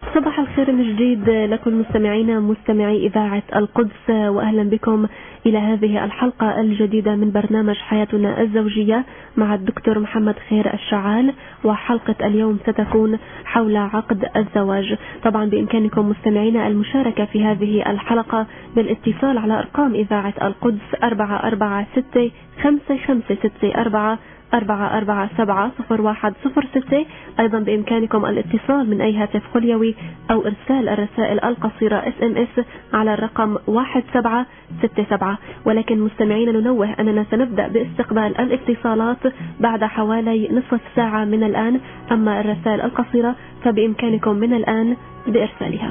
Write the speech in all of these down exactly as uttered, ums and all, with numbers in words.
صباح الخير من جديد لكم مستمعينا مستمعي إذاعة القدس، وأهلا بكم إلى هذه الحلقة الجديدة من برنامج حياتنا الزوجية مع الدكتور محمد خير الشعال. وحلقة اليوم ستكون حول عقد الزواج. طبعا بإمكانكم مستمعينا المشاركة في هذه الحلقة بالاتصال على أرقام إذاعة القدس أربعة أربعة ستة خمسة خمسة ستة أربعة أربعة أربعة سبعة صفر واحد صفر ستة. أيضا بإمكانكم الاتصال من أي هاتف خليوي أو إرسال الرسائل القصيرة اس ام اس على الرقم واحد سبعة ستة سبعة. ولكن مستمعين ننوه أننا سنبدأ باستقبال الاتصالات بعد حوالي نصف ساعة من الآن، أما الرسائل القصيرة فبإمكانكم من الآن بإرسالها.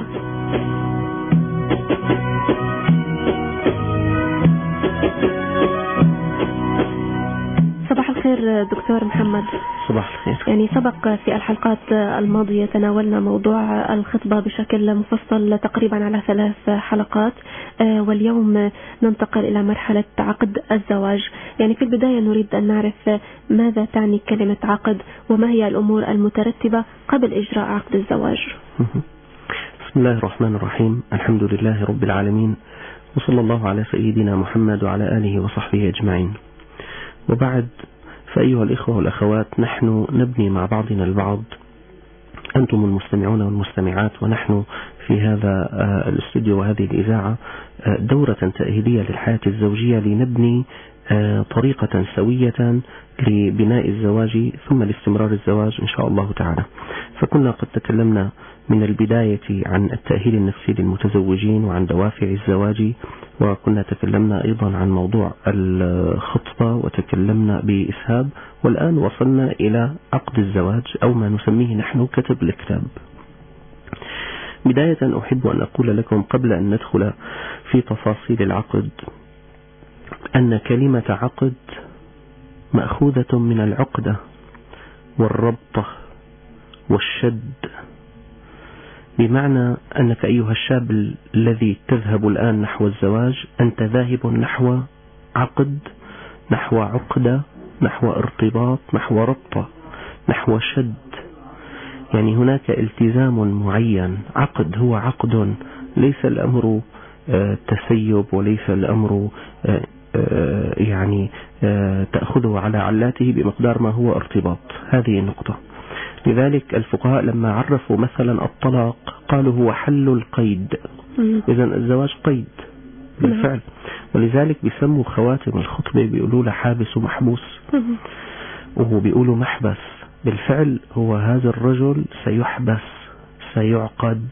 صباح الخير دكتور محمد. صباح الخير. يعني سبق في الحلقات الماضية تناولنا موضوع الخطبة بشكل مفصل تقريبا على ثلاث حلقات، واليوم ننتقل إلى مرحلة عقد الزواج. يعني في البداية نريد أن نعرف ماذا تعني كلمة عقد، وما هي الأمور المترتبة قبل إجراء عقد الزواج. بسم الله الرحمن الرحيم، الحمد لله رب العالمين، وصلى الله على سيدنا محمد وعلى آله وصحبه أجمعين. وبعد، فأيها الإخوة والأخوات، نحن نبني مع بعضنا البعض، أنتم المستمعون والمستمعات ونحن في هذا الاستوديو وهذه الإذاعة، دورة تأهيلية للحياة الزوجية لنبني طريقة سوية لبناء الزواج ثم لاستمرار الزواج إن شاء الله تعالى. فكنا قد تكلمنا من البداية عن التأهيل النفسي للمتزوجين وعن دوافع الزواج، وكنا تكلمنا أيضا عن موضوع الخطبة وتكلمنا بإسهاب، والآن وصلنا إلى عقد الزواج أو ما نسميه نحن كتب الكتاب. بداية أحب أن أقول لكم قبل أن ندخل في تفاصيل العقد أن كلمة عقد مأخوذة من العقدة والربطة والشد، بمعنى أنك أيها الشاب الذي تذهب الآن نحو الزواج أنت ذاهب نحو عقد، نحو عقدة، نحو ارتباط، نحو ربطة، نحو شد. يعني هناك التزام معين. عقد هو عقد، ليس الأمر تسيب، وليس الأمر يعني تأخذه على علاته بمقدار ما هو ارتباط. هذه النقطة. لذلك الفقهاء لما عرفوا مثلا الطلاق قالوا هو حل القيد. إذن الزواج قيد بالفعل، ولذلك بيسموا خواتم الخطبة بيقولوا له حابس ومحبوس، وهو بيقولوا محبس. بالفعل هو هذا الرجل سيحبس، سيعقد،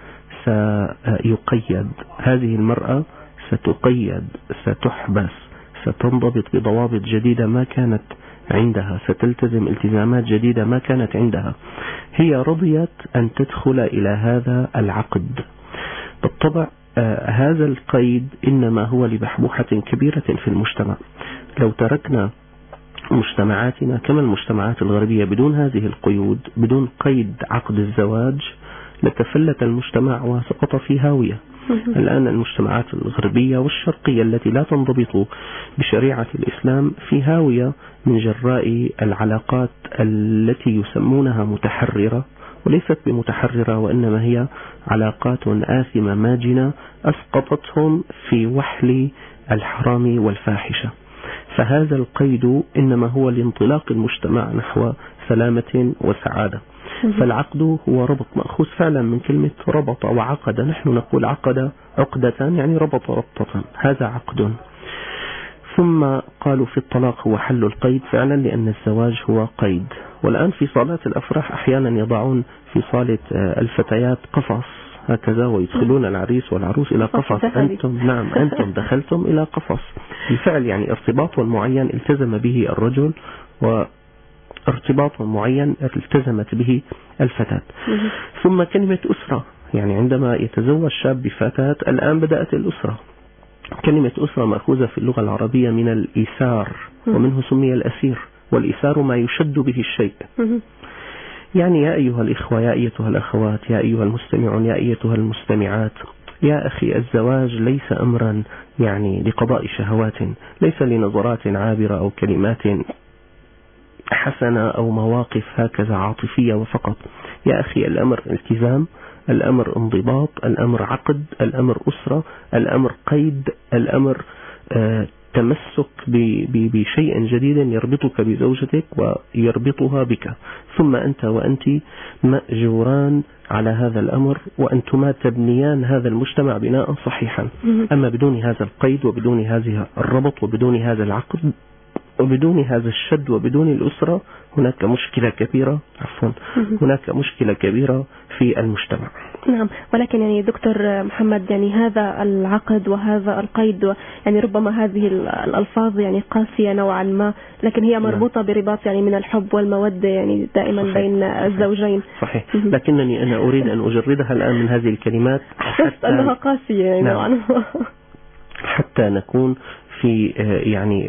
سيقيد. هذه المرأة ستقيد، ستحبس، ستنضبط بضوابط جديدة ما كانت عندها، ستلتزم التزامات جديدة ما كانت عندها. هي رضيت أن تدخل إلى هذا العقد. بالطبع آه هذا القيد إنما هو لبحبوحة كبيرة في المجتمع. لو تركنا مجتمعاتنا كما المجتمعات الغربية بدون هذه القيود، بدون قيد عقد الزواج، لتفلت المجتمع وسقط في هاوية. الآن المجتمعات الغربية والشرقية التي لا تنضبط بشريعة الإسلام في هاوية من جراء العلاقات التي يسمونها متحررة، وليست بمتحررة، وإنما هي علاقات آثمة ماجنة أسقطتهم في وحل الحرام والفاحشة. فهذا القيد إنما هو لانطلاق المجتمع نحو سلامة وسعادة. فالعقد هو ربط، مأخوذ فعلا من كلمة ربط وعقد. نحن نقول عقد عقدة يعني ربط ربطة، هذا عقد. ثم قالوا في الطلاق هو حل القيد فعلا، لأن الزواج هو قيد. والآن في صالات الأفراح أحيانا يضعون في صالة الفتيات قفص هكذا، ويدخلون العريس والعروس إلى قفص. أنتم نعم أنتم دخلتم إلى قفص. بالفعل يعني ارتباط معين التزم به الرجل، و ارتباط معين التزمت به الفتاة. ثم كلمة أسرة، يعني عندما يتزوج شاب بفتاة الآن بدأت الأسرة. كلمة أسرة مأخوذة في اللغة العربية من الإيثار، ومنه سمي الأسير. والإيثار ما يشد به الشيء. يعني يا أيها الإخوة، يا أيتها الأخوات، يا أيها المستمعون، يا أيتها المستمعات، يا أخي الزواج ليس أمرا يعني لقضاء شهوات، ليس لنظرات عابرة أو كلمات حسنة أو مواقف هكذا عاطفية وفقط. يا أخي الأمر التزام، الأمر انضباط، الأمر عقد، الأمر أسرة، الأمر قيد، الأمر آه تمسك بشيء جديد يربطك بزوجتك ويربطها بك، ثم أنت وأنت مأجوران على هذا الأمر، وأنتما تبنيان هذا المجتمع بناء صحيحا. أما بدون هذا القيد وبدون هذا الربط وبدون هذا العقد وبدون هذا الشد وبدون الأسرة هناك مشكلة كبيرة عفوا هناك مشكلة كبيرة في المجتمع. نعم، ولكن يعني دكتور محمد، يعني هذا العقد وهذا القيد، يعني ربما هذه الألفاظ يعني قاسية نوعا ما، لكن هي مربوطة برباط يعني من الحب والمودة يعني دائما صحيح. بين الزوجين. صحيح، لكنني أنا أريد أن أجردها الآن من هذه الكلمات حتى أنها قاسية يعني نوعا ما حتى نكون في يعني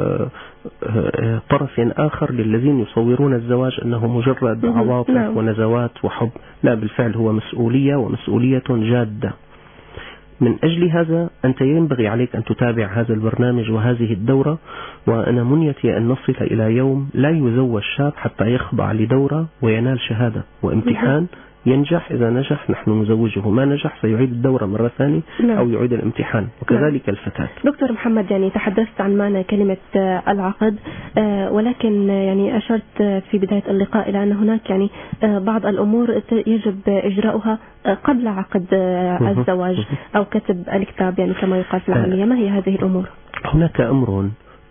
طرف آخر للذين يصورون الزواج أنه مجرد عواطف نعم. ونزوات وحب. لا، بالفعل هو مسؤولية، ومسؤولية جادة. من أجل هذا أنت ينبغي عليك أن تتابع هذا البرنامج وهذه الدورة، وأنا منيتي أن نصل إلى يوم لا يزوج شاب حتى يخضع لدورة وينال شهادة وامتحان ينجح. إذا نجح نحن نزوجه، ما نجح سيعيد الدورة مرة ثانية نعم. أو يعيد الامتحان، وكذلك نعم. الفتاة. دكتور محمد، يعني تحدثت عن معنى كلمة العقد، ولكن يعني أشرت في بداية اللقاء إلى أن هناك يعني بعض الأمور يجب إجراؤها قبل عقد الزواج أو كتب الكتاب، يعني كما يقال في العامية. ما هي هذه الأمور؟ هناك أمر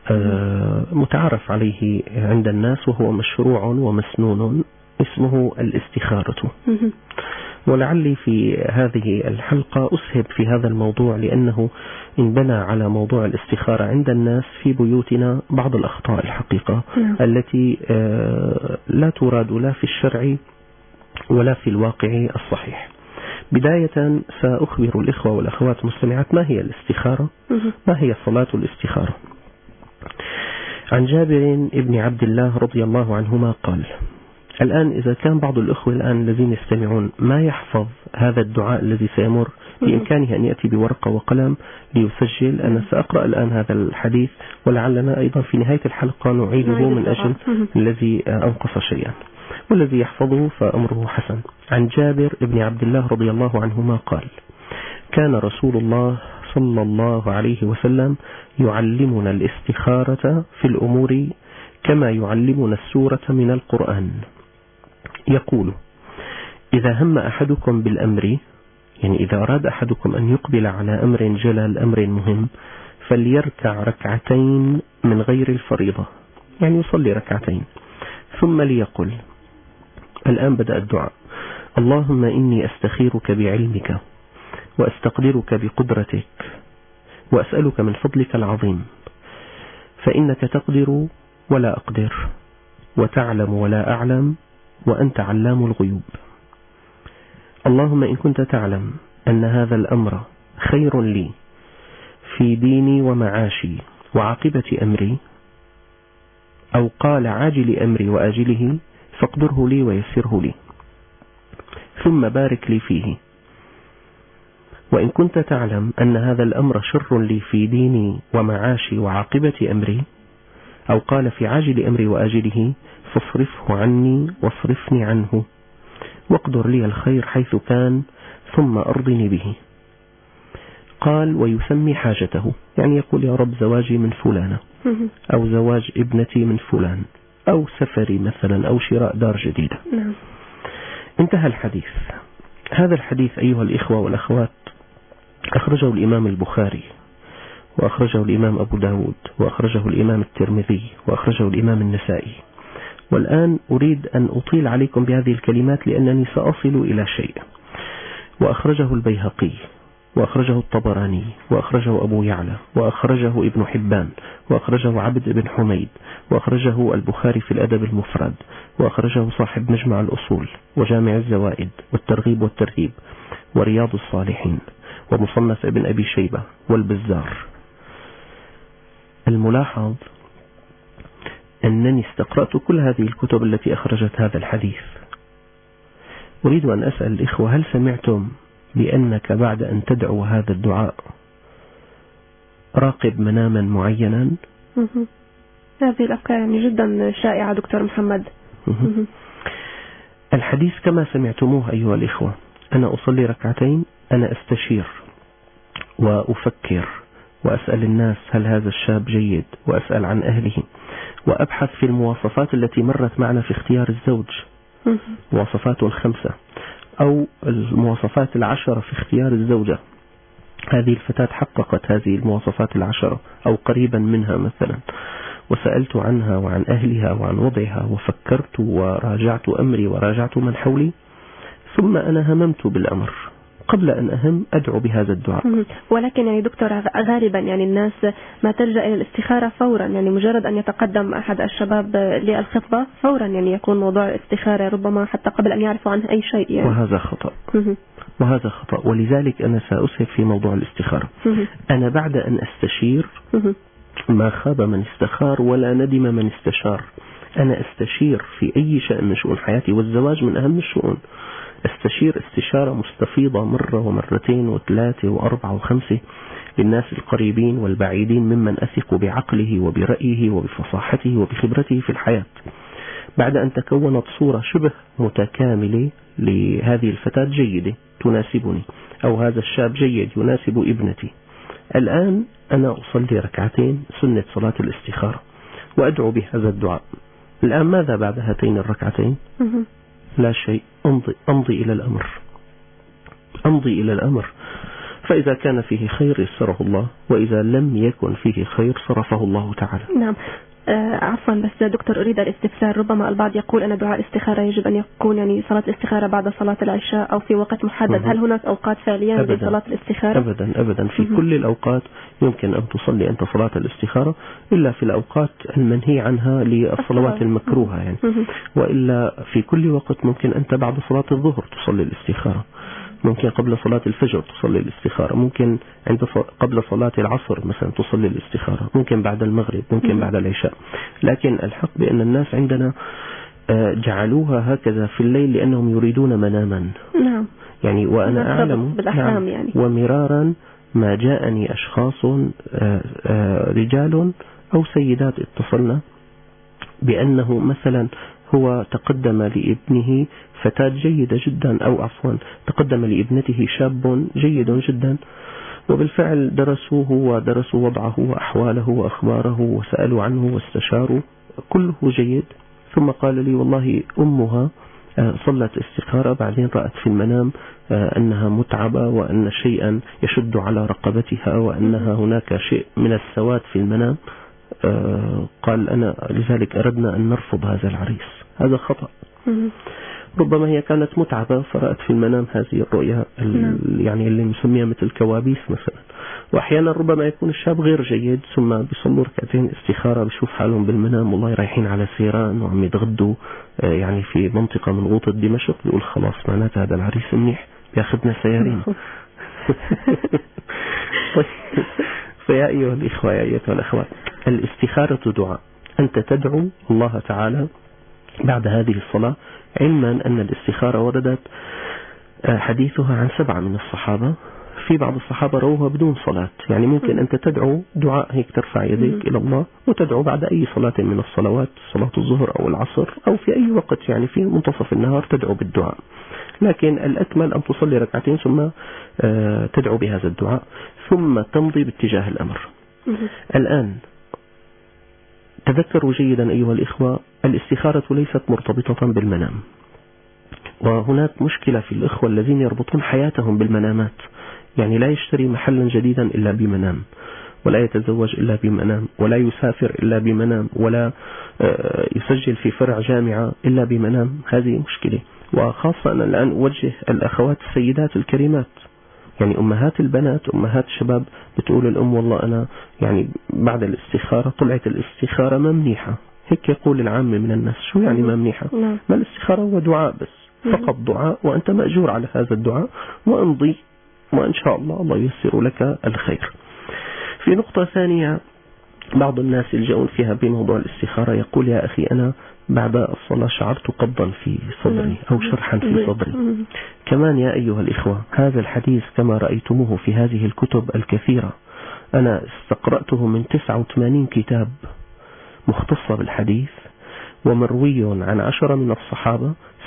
متعارف عليه عند الناس وهو مشروع ومسنون، اسمه الاستخارة. ولعلي في هذه الحلقة أسهب في هذا الموضوع، لأنه انبنى على موضوع الاستخارة عند الناس في بيوتنا بعض الأخطاء الحقيقة التي لا تراد لا في الشرع ولا في الواقع الصحيح. بداية سأخبر الإخوة والأخوات المستمعات ما هي الاستخارة، ما هي صلاة الاستخارة. عن جابر ابن عبد الله رضي الله عنهما قال: الآن إذا كان بعض الأخوة الآن الذين يستمعون ما يحفظ هذا الدعاء الذي سيمر، بإمكانه أن يأتي بورقة وقلم ليسجل. أنا سأقرأ الآن هذا الحديث، ولعلنا أيضا في نهاية الحلقة نعيده من أجل الذي أنقص شيئا، والذي يحفظه فأمره حسن. عن جابر ابن عبد الله رضي الله عنهما قال: كان رسول الله صلى الله عليه وسلم يعلمنا الاستخارة في الأمور كما يعلمنا السورة من القرآن. يقول: إذا هم أحدكم بالأمر، يعني إذا أراد أحدكم أن يقبل على أمر جلل، أمر مهم، فليركع ركعتين من غير الفريضة، يعني يصلي ركعتين، ثم ليقل. الآن بدأ الدعاء: اللهم إني أستخيرك بعلمك وأستقدرك بقدرتك وأسألك من فضلك العظيم، فإنك تقدر ولا أقدر، وتعلم ولا أعلم، وأنت علام الغيوب. اللهم إن كنت تعلم أن هذا الأمر خير لي في ديني ومعاشي وعاقبة أمري، أو قال عاجل أمري وآجله، فاقدره لي ويسره لي، ثم بارك لي فيه. وإن كنت تعلم أن هذا الأمر شر لي في ديني ومعاشي وعاقبة أمري، أو قال في عاجل أمري وآجله، فاصرفه عني واصرفني عنه، واقدر لي الخير حيث كان، ثم أرضني به. قال: ويسمي حاجته، يعني يقول: يا رب زواجي من فلانة، أو زواج ابنتي من فلان، أو سفري مثلا، أو شراء دار جديدة. انتهى الحديث. هذا الحديث أيها الإخوة والأخوات أخرجه الإمام البخاري، وأخرجه الإمام أبو داود، وأخرجه الإمام الترمذي، وأخرجه الإمام النسائي. والآن أريد أن أطيل عليكم بهذه الكلمات لأنني سأصل إلى شيء. وأخرجه البيهقي، وأخرجه الطبراني، وأخرجه أبو يعلى، وأخرجه ابن حبان، وأخرجه عبد بن حميد، وأخرجه البخاري في الأدب المفرد، وأخرجه صاحب مجمع الأصول وجامع الزوائد والترغيب والترهيب ورياض الصالحين ومصنف ابن أبي شيبة والبزار. الملاحظ أنني استقرأت كل هذه الكتب التي أخرجت هذا الحديث. أريد أن أسأل الإخوة: هل سمعتم بأنك بعد أن تدعو هذا الدعاء راقب مناما معينا؟ هذه الأفكار يعني جدا شائعة دكتور محمد. الحديث كما سمعتموه أيها الإخوة أنا أصلي ركعتين أنا أستشير وأفكر وأسأل الناس هل هذا الشاب جيد، وأسأل عن أهله، وأبحث في المواصفات التي مرت معنا في اختيار الزوج، مواصفات خمسة أو المواصفات العشرة في اختيار الزوجة. هذه الفتاة حققت هذه المواصفات العشرة أو قريبا منها مثلا، وسألت عنها وعن أهلها وعن وضعها، وفكرت وراجعت أمري وراجعت من حولي، ثم أنا هممت بالأمر. قبل أن أهم أدعو بهذا الدعاء. ولكن يعني دكتور غالبا يعني الناس ما تلجأ إلى الاستخارة فورا، يعني مجرد أن يتقدم أحد الشباب للخطبة فورا يعني يكون موضوع الاستخارة ربما حتى قبل أن يعرفوا عنه أي شيء يعني. وهذا خطأ. وهذا خطأ، ولذلك أنا سأسهب في موضوع الاستخارة. أنا بعد أن أستشير ما خاب من استخار ولا ندم من استشار. أنا أستشير في أي شأن من شؤون حياتي، والزواج من أهم الشؤون. استشير استشارة مستفيضة مرة ومرتين وثلاثة وأربعة وخمسة للناس القريبين والبعيدين ممن أثق بعقله وبرأيه وبفصاحته وبخبرته في الحياة. بعد أن تكونت صورة شبه متكاملة لهذه الفتاة جيدة تناسبني، أو هذا الشاب جيد يناسب ابنتي، الآن أنا أصلي ركعتين سنة صلاة الاستخارة وأدعو بهذا الدعاء. الآن ماذا بعد هاتين الركعتين؟ لا شيء. أمضي, أمضي إلى الأمر أمضي إلى الأمر فإذا كان فيه خير يسره الله، وإذا لم يكن فيه خير صرفه الله تعالى. نعم. آه عفوا بس دكتور أريد الاستفسار. ربما البعض يقول أن دعاء الاستخارة يجب أن يكون يعني صلاة الاستخارة بعد صلاة العشاء أو في وقت محدد. هل هناك أوقات فعليا لصلاة الاستخارة؟ أبدا أبدا في مه. كل الأوقات يمكن أن تصلي أنت صلاة الاستخارة، إلا في الأوقات المنهي عنها للصلوات المكروهة يعني. مه. وإلا في كل وقت ممكن أنت بعد صلاة الظهر تصلي الاستخارة، ممكن قبل صلاة الفجر تصلي الاستخارة، ممكن عند قبل صلاة العصر مثلا تصلي الاستخارة، ممكن بعد المغرب، ممكن بعد العشاء. لكن الحق بأن الناس عندنا جعلوها هكذا في الليل لأنهم يريدون مناما. نعم. يعني وأنا أعلم نعم يعني. ومرارا ما جاءني أشخاص رجال أو سيدات اتصلنا بأنه مثلا هو تقدم لابنه فتاة جيدة جدا، أو عفوا تقدم لابنته شاب جيد جدا، وبالفعل درسوه ودرسوا وضعه وأحواله وأخباره وسألوا عنه واستشاروا، كله جيد. ثم قال لي والله أمها صلت استخارة، بعدين رأت في المنام أنها متعبة وأن شيئا يشد على رقبتها وأنها هناك شيء من السواد في المنام. قال أنا لذلك أردنا أن نرفض هذا العريس. هذا خطأ. ربما هي كانت متعبة فرأت في المنام هذه الرؤيا يعني اللي نسميها مثل كوابيس مثلا. وأحيانا ربما يكون الشاب غير جيد ثم بيصلوا ركعتين استخارة بيشوف حالهم بالمنام والله رايحين على سيران وعم يتغدوا يعني في منطقة من غوطة دمشق، يقول خلاص معناتها هذا العريس منيح بياخذنا سيارين. فيا أيها الإخوة يا أيها الأخوات، الاستخارة دعاء. أنت تدعو الله تعالى بعد هذه الصلاة، علما أن الاستخارة وردت حديثها عن سبعة من الصحابة، في بعض الصحابة روها بدون صلاة. يعني ممكن أنت تدعو دعاء هيك، ترفع يديك إلى الله وتدعو بعد أي صلاة من الصلوات، صلاة الظهر أو العصر أو في أي وقت يعني في منتصف النهار تدعو بالدعاء. لكن الأكمل أن تصلي ركعتين ثم تدعو بهذا الدعاء ثم تمضي باتجاه الأمر. الآن تذكروا جيدا أيها الإخوة، الاستخارة ليست مرتبطة بالمنام، وهناك مشكلة في الإخوة الذين يربطون حياتهم بالمنامات. يعني لا يشتري محلا جديدا إلا بمنام، ولا يتزوج إلا بمنام، ولا يسافر إلا بمنام، ولا يسجل في فرع جامعة إلا بمنام. هذه مشكلة. وخاصة أنا الآن أوجه الأخوات السيدات الكريمات، يعني أمهات البنات أمهات الشباب، بتقول الأم والله أنا يعني بعد الاستخارة طلعت الاستخارة ما منيحة. هيك يقول العامة من الناس. شو يعني ما منيحة؟ ما الاستخارة هو دعاء بس، فقط دعاء، وأنت مأجور على هذا الدعاء، وأمضي وإن شاء الله الله ييسر لك الخير. في نقطة ثانية بعض الناس يلجؤون فيها بموضوع الاستخارة، يقول يا أخي أنا بعد الصلاة شعرت قبضا في صدري أو شرحا في صدري. كمان يا أيها الإخوة، هذا الحديث كما رأيتموه في هذه الكتب الكثيرة، أنا استقرأته من تسعة وثمانين كتاب مختصة بالحديث، ومروي عن عشرة من الصحابة،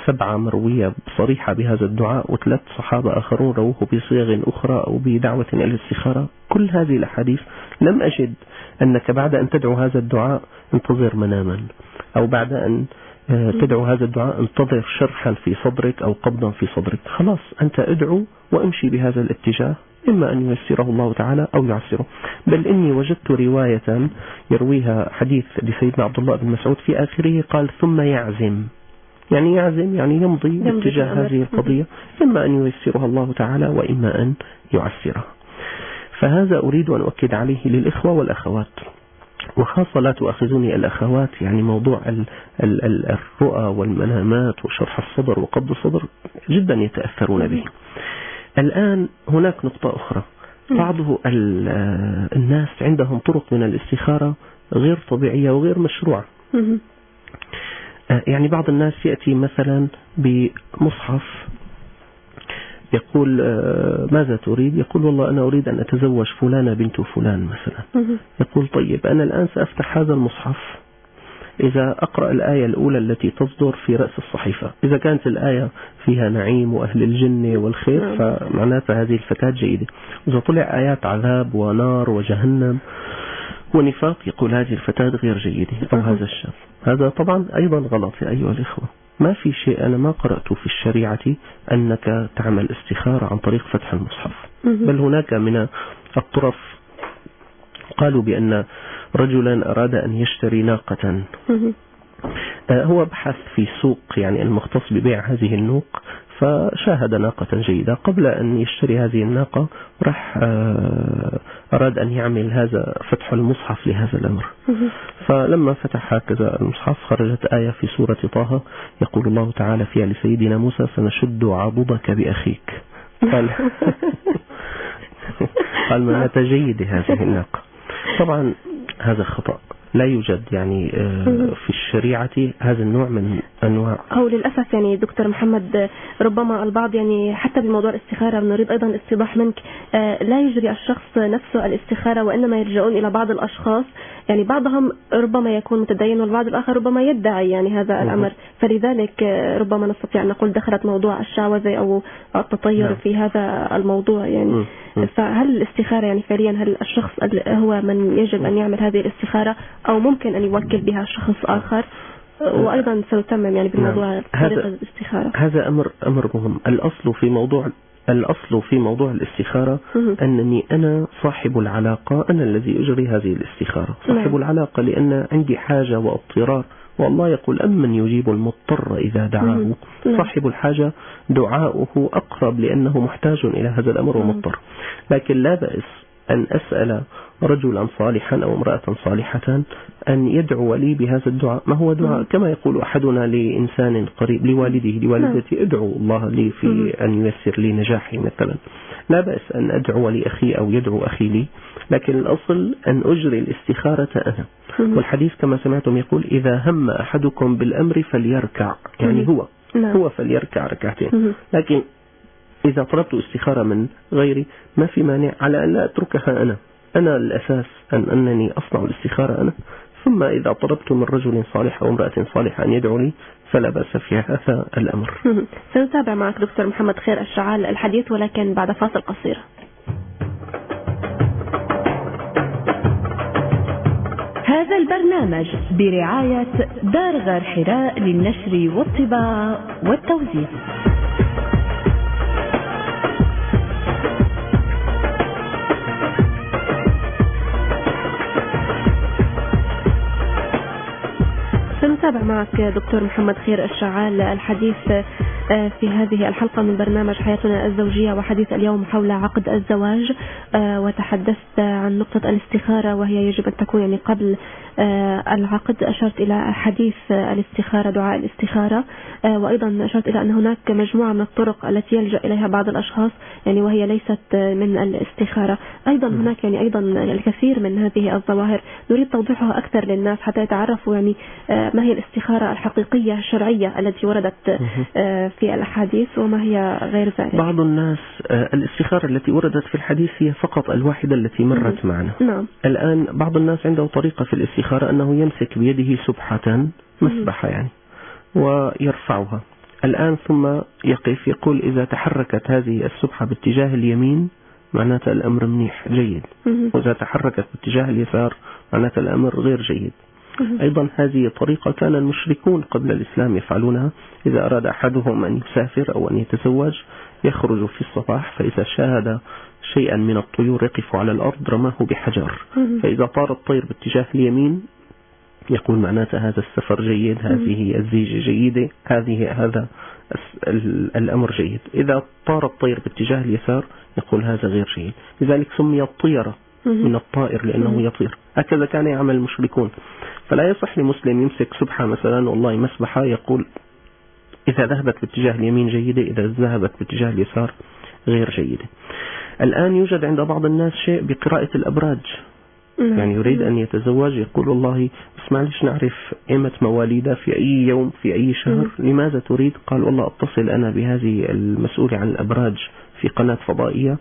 سبعة مروية صريحة بهذا الدعاء، وثلاث صحابة آخرون رووه بصيغ أخرى أو بدعوة إلى الاستخارة. كل هذه الأحاديث لم أجد أنك بعد أن تدعو هذا الدعاء انتظر مناما، أو بعد أن تدعو هذا الدعاء انتظر شرحا في صدرك أو قبضا في صدرك. خلاص أنت ادعو وامشي بهذا الاتجاه، إما أن ييسره الله تعالى أو يعسره. بل إني وجدت رواية يرويها حديث لسيدنا عبد الله بن مسعود في آخره قال ثم يعزم، يعني يعزم يعني يمضي باتجاه هذه القضية، إما أن ييسرها الله تعالى وإما أن يعسرها. فهذا أريد أن أؤكد عليه للإخوة والأخوات، وخاصة لا تؤخذوني الأخوات، يعني موضوع ال ال ال الرؤى والمنامات وشرح الصدر وقبض الصدر جدا يتأثرون به. الآن هناك نقطة أخرى، بعض الناس عندهم طرق من الاستخارة غير طبيعية وغير مشروعة. يعني بعض الناس يأتي مثلا بمصحف يقول ماذا تريد؟ يقول والله أنا أريد أن أتزوج فلانة بنت فلان مثلا. يقول طيب أنا الآن سأفتح هذا المصحف، إذا أقرأ الآية الأولى التي تصدر في رأس الصحيفة، إذا كانت الآية فيها نعيم وأهل الجنة والخير فمعناتها هذه الفتاة جيدة. إذا طلع آيات عذاب ونار وجهنم ونفاق يقول هذه الفتاة غير جيدة أو هذا الشاب. هذا طبعا أيضا غلط يا أيها الإخوة. ما في شيء أنا ما قرأته في الشريعة أنك تعمل استخارة عن طريق فتح المصحف. بل هناك من الطرف قالوا بأن رجلا أراد أن يشتري ناقة، هو بحث في سوق يعني المختص ببيع هذه النوق، فشاهد ناقة جيدة. قبل أن يشتري هذه الناقة راح أراد أن يعمل هذا فتح المصحف لهذا الأمر. فلما فتح هكذا المصحف خرجت آية في سورة طه يقول الله تعالى فيها لسيدنا موسى سنشد عضدك بأخيك. قال قال معناتها جيدة هذه الناقة. طبعا هذا خطأ، لا يوجد يعني في الشريعة هذا النوع من أنواع. أو للأسف يعني دكتور محمد ربما البعض يعني حتى بموضوع الاستخارة نريد أيضا استيضاح منك، لا يجري الشخص نفسه الاستخارة وإنما يلجؤون إلى بعض الأشخاص، يعني بعضهم ربما يكون متدين والبعض الآخر ربما يدعي يعني هذا الأمر، فلذلك ربما نستطيع أن نقول دخلت موضوع الشعوذة أو التطير في هذا الموضوع يعني. فهل الاستخارة يعني فعليا هل الشخص هو من يجب أن يعمل هذه الاستخارة أو ممكن أن يوكل بها شخص آخر؟ وأيضا سنتمم يعني بالموضوع طريقة الاستخارة. هذا أمر أمر مهم. الأصل في موضوع الأصل في موضوع الاستخارة أنني أنا صاحب العلاقة، أنا الذي أجري هذه الاستخارة صاحب العلاقة، لأن عندي حاجة واضطرار، والله يقول أمن يجيب المضطر إذا دعاه. صاحب الحاجة دعاؤه أقرب لأنه محتاج إلى هذا الأمر ومضطر. لكن لا بأس أن أسأل رجلا صالحا أو امرأة صالحة أن يدعو لي بهذا الدعاء. ما هو دعاء كما يقول أحدنا لإنسان قريب لوالده لوالدتي ادعو الله لي في أن ييسر لي نجاحي مثلا. لا بأس أن أدعو لأخي أو يدعو أخي لي، لكن الأصل أن أجري الاستخارة أنا. والحديث كما سمعتم يقول إذا هم أحدكم بالأمر فليركع، يعني هو هو فليركع ركعتين. لكن إذا طلبت استخارة من غيري ما في مانع على أن لا أتركها أنا. أنا الأساس أن أنني أصنع الاستخارة أنا، ثم إذا طلبت من رجل صالح أو امرأة صالحة أن يدعو لي فلا بأس في هذا الأمر. سنتابع معك دكتور محمد خير الشعال الحديث ولكن بعد فاصل قصير. هذا البرنامج برعاية دار غار حراء للنشر والطباعة والتوزيع. سنتابع معك دكتور محمد خير الشعال الحديث في هذه الحلقة من برنامج حياتنا الزوجية، وحديث اليوم حول عقد الزواج. وتحدثت عن نقطة الاستخارة وهي يجب أن تكون يعني قبل العقد. أشرت إلى حديث الاستخارة دعاء الاستخارة، وأيضا أشرت إلى أن هناك مجموعة من الطرق التي يلجأ إليها بعض الأشخاص يعني وهي ليست من الاستخارة. أيضا هناك يعني أيضا الكثير من هذه الظواهر نريد توضيحها أكثر للناس حتى يتعرفوا يعني ما هي الاستخارة الحقيقية الشرعية التي وردت في الأحاديث وما هي غير ذلك. بعض الناس الاستخارة التي وردت في الحديث هي فقط الواحدة التي مرت معنا. نعم. الآن بعض الناس عنده طريقة في الاستخارة أنه يمسك بيده سبحة مسبحة يعني ويرفعها الآن ثم يقف يقول إذا تحركت هذه السبحة باتجاه اليمين معناته الأمر منيح جيد، وإذا تحركت باتجاه اليسار معناته الأمر غير جيد. أيضا هذه طريقة كان المشركون قبل الإسلام يفعلونها. إذا أراد أحدهم أن يسافر أو أن يتزوج يخرج في الصباح، فإذا شاهد شيئا من الطيور يقف على الأرض رماه بحجر، فإذا طار الطير باتجاه اليمين يقول معناته هذا السفر جيد، هذه الزيجة جيدة، هذه هذا الأمر جيد. إذا طار الطير باتجاه اليسار يقول هذا غير جيد. لذلك سمي الطيرة من الطائر لأنه يطير. هكذا كان يعمل المشركون. فلا يصح لمسلم يمسك سبحة مثلا والله مسبحة يقول إذا ذهبت باتجاه اليمين جيدة، إذا ذهبت باتجاه اليسار غير جيدة. الآن يوجد عند بعض الناس شيء بقراءة الأبراج، يعني يريد أن يتزوج يقول والله بس معلش نعرف إمة مواليدها في أي يوم في أي شهر، لماذا تريد؟ قال والله أتصل أنا بهذه المسؤولة عن الأبراج في قناة فضائية،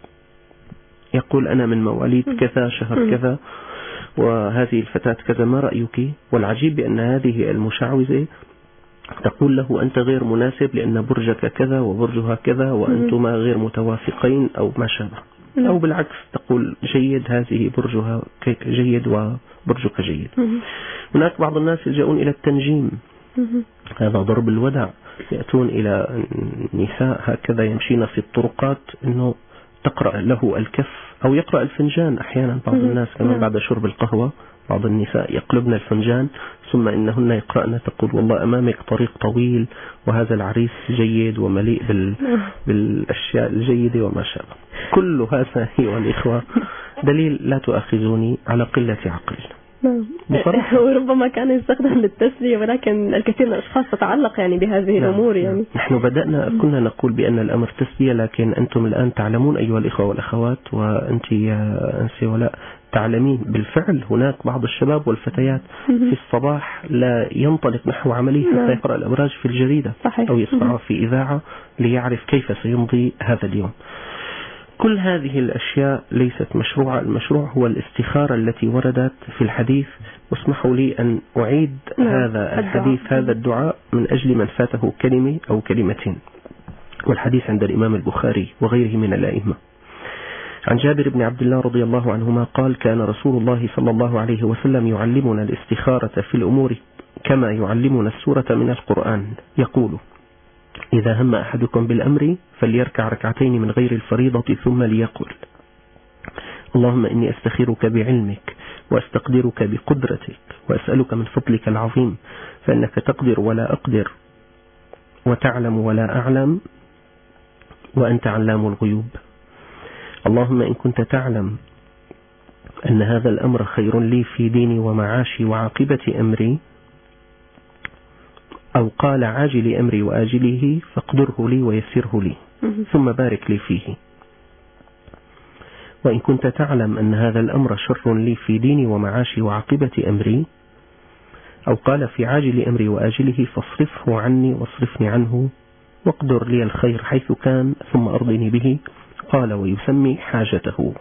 يقول أنا من مواليد كذا شهر كذا وهذه الفتاة كذا، ما رأيك؟ والعجيب بأن هذه المشعوذة تقول له أنت غير مناسب لأن برجك كذا وبرجها كذا وأنتما غير متوافقين أو ما شابه، أو بالعكس تقول جيد هذه برجها جيد وبرجك جيد. هناك بعض الناس يلجؤون إلى التنجيم، هذا ضرب الودع، يأتون إلى نساء هكذا يمشين في الطرقات أنه تقرأ له الكف أو يقرأ الفنجان. أحيانا بعض الناس كمان بعد شرب القهوة بعض النساء يقلبن الفنجان ثم إنهن يقرأن تقول والله أمامك طريق طويل وهذا العريس جيد ومليء بال... بالأشياء الجيدة وما شابه. كل هذا أيها الإخوة دليل لا تؤاخذوني على قلة عقل. بصراحة وربما كان يستخدم للتسلية، ولكن الكثير من الأشخاص تتعلق يعني بهذه الأمور. يعني نحن بدأنا كنا نقول بأن الأمر تسلية، لكن أنتم الآن تعلمون أيها الإخوة والأخوات، وأنت يا أنسي ولا تعلمين بالفعل هناك بعض الشباب والفتيات في الصباح لا ينطلق نحو عمله حتى يقرأ الأبراج في الجريدة أو يسمعها في إذاعة ليعرف كيف سيمضي هذا اليوم. كل هذه الأشياء ليست مشروعة. المشروع هو الاستخارة التي وردت في الحديث. واسمحوا لي أن أعيد هذا الحديث هذا الدعاء من أجل من فاته كلمة أو كلمتين. والحديث عند الإمام البخاري وغيره من الأئمة. عن جابر بن عبد الله رضي الله عنهما قال كان رسول الله صلى الله عليه وسلم يعلمنا الاستخارة في الأمور كما يعلمنا السورة من القرآن، يقول إذا هم أحدكم بالأمر فليركع ركعتين من غير الفريضة ثم ليقل اللهم إني أستخيرك بعلمك وأستقدرك بقدرتك وأسألك من فضلك العظيم فإنك تقدر ولا أقدر وتعلم ولا أعلم وأنت علام الغيوب. اللهم إن كنت تعلم أن هذا الأمر خير لي في ديني ومعاشي وعاقبة أمري، أو قال عاجل أمري وآجله فاقدره لي ويسره لي ثم بارك لي فيه. وإن كنت تعلم أن هذا الأمر شر لي في ديني ومعاشي وعاقبة أمري، أو قال في عاجل أمري وآجله فاصرفه عني واصرفني عنه واقدر لي الخير حيث كان ثم أرضني به، قال ويسمي حاجته.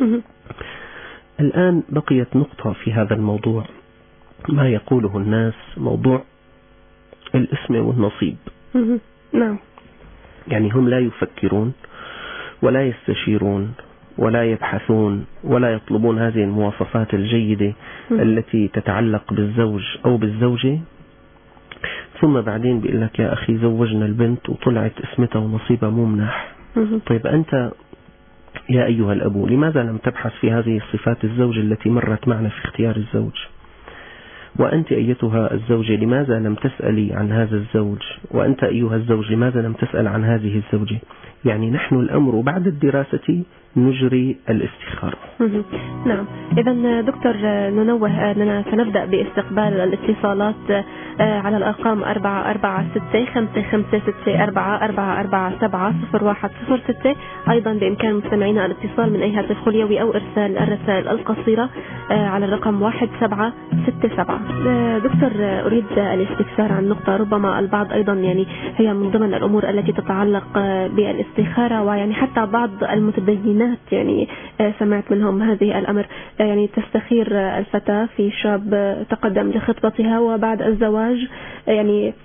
الآن بقيت نقطة في هذا الموضوع، ما يقوله الناس موضوع الاسم والنصيب. نعم. يعني هم لا يفكرون ولا يستشيرون ولا يبحثون ولا يطلبون هذه المواصفات الجيدة التي تتعلق بالزوج أو بالزوجة، ثم بعدين بيقول لك يا أخي زوجنا البنت وطلعت اسمتها ونصيبها مو منح. طيب أنت يا أيها الأبو لماذا لم تبحث في هذه الصفات الزوج التي مرت معنا في اختيار الزوج؟ وأنت أيتها الزوجة لماذا لم تسألي عن هذا الزوج؟ وأنت أيها الزوج لماذا لم تسأل عن هذه الزوجة؟ يعني نحن الأمر بعد الدراسة نجري الاستخارة. نعم. إذا دكتور ننوه أننا سنبدأ باستقبال الاتصالات على الأرقام أربعة أربعة ستة خمسة خمسة ستة أربعة أربعة أربعة سبعة صفر واحد صفر ستة. أيضا بإمكان مستمعينا الاتصال من أي هاتف خليوي أو إرسال الرسائل القصيرة على الرقم واحد سبعة ستة سبعة. دكتور أريد الاستفسار عن نقطة ربما البعض أيضا يعني هي من ضمن الأمور التي تتعلق بالاستخارة، ويعني حتى بعض المتدينات يعني سمعت منهم هذه الأمر، يعني تستخير الفتاة في شاب تقدم لخطبتها وبعد الزواج يعني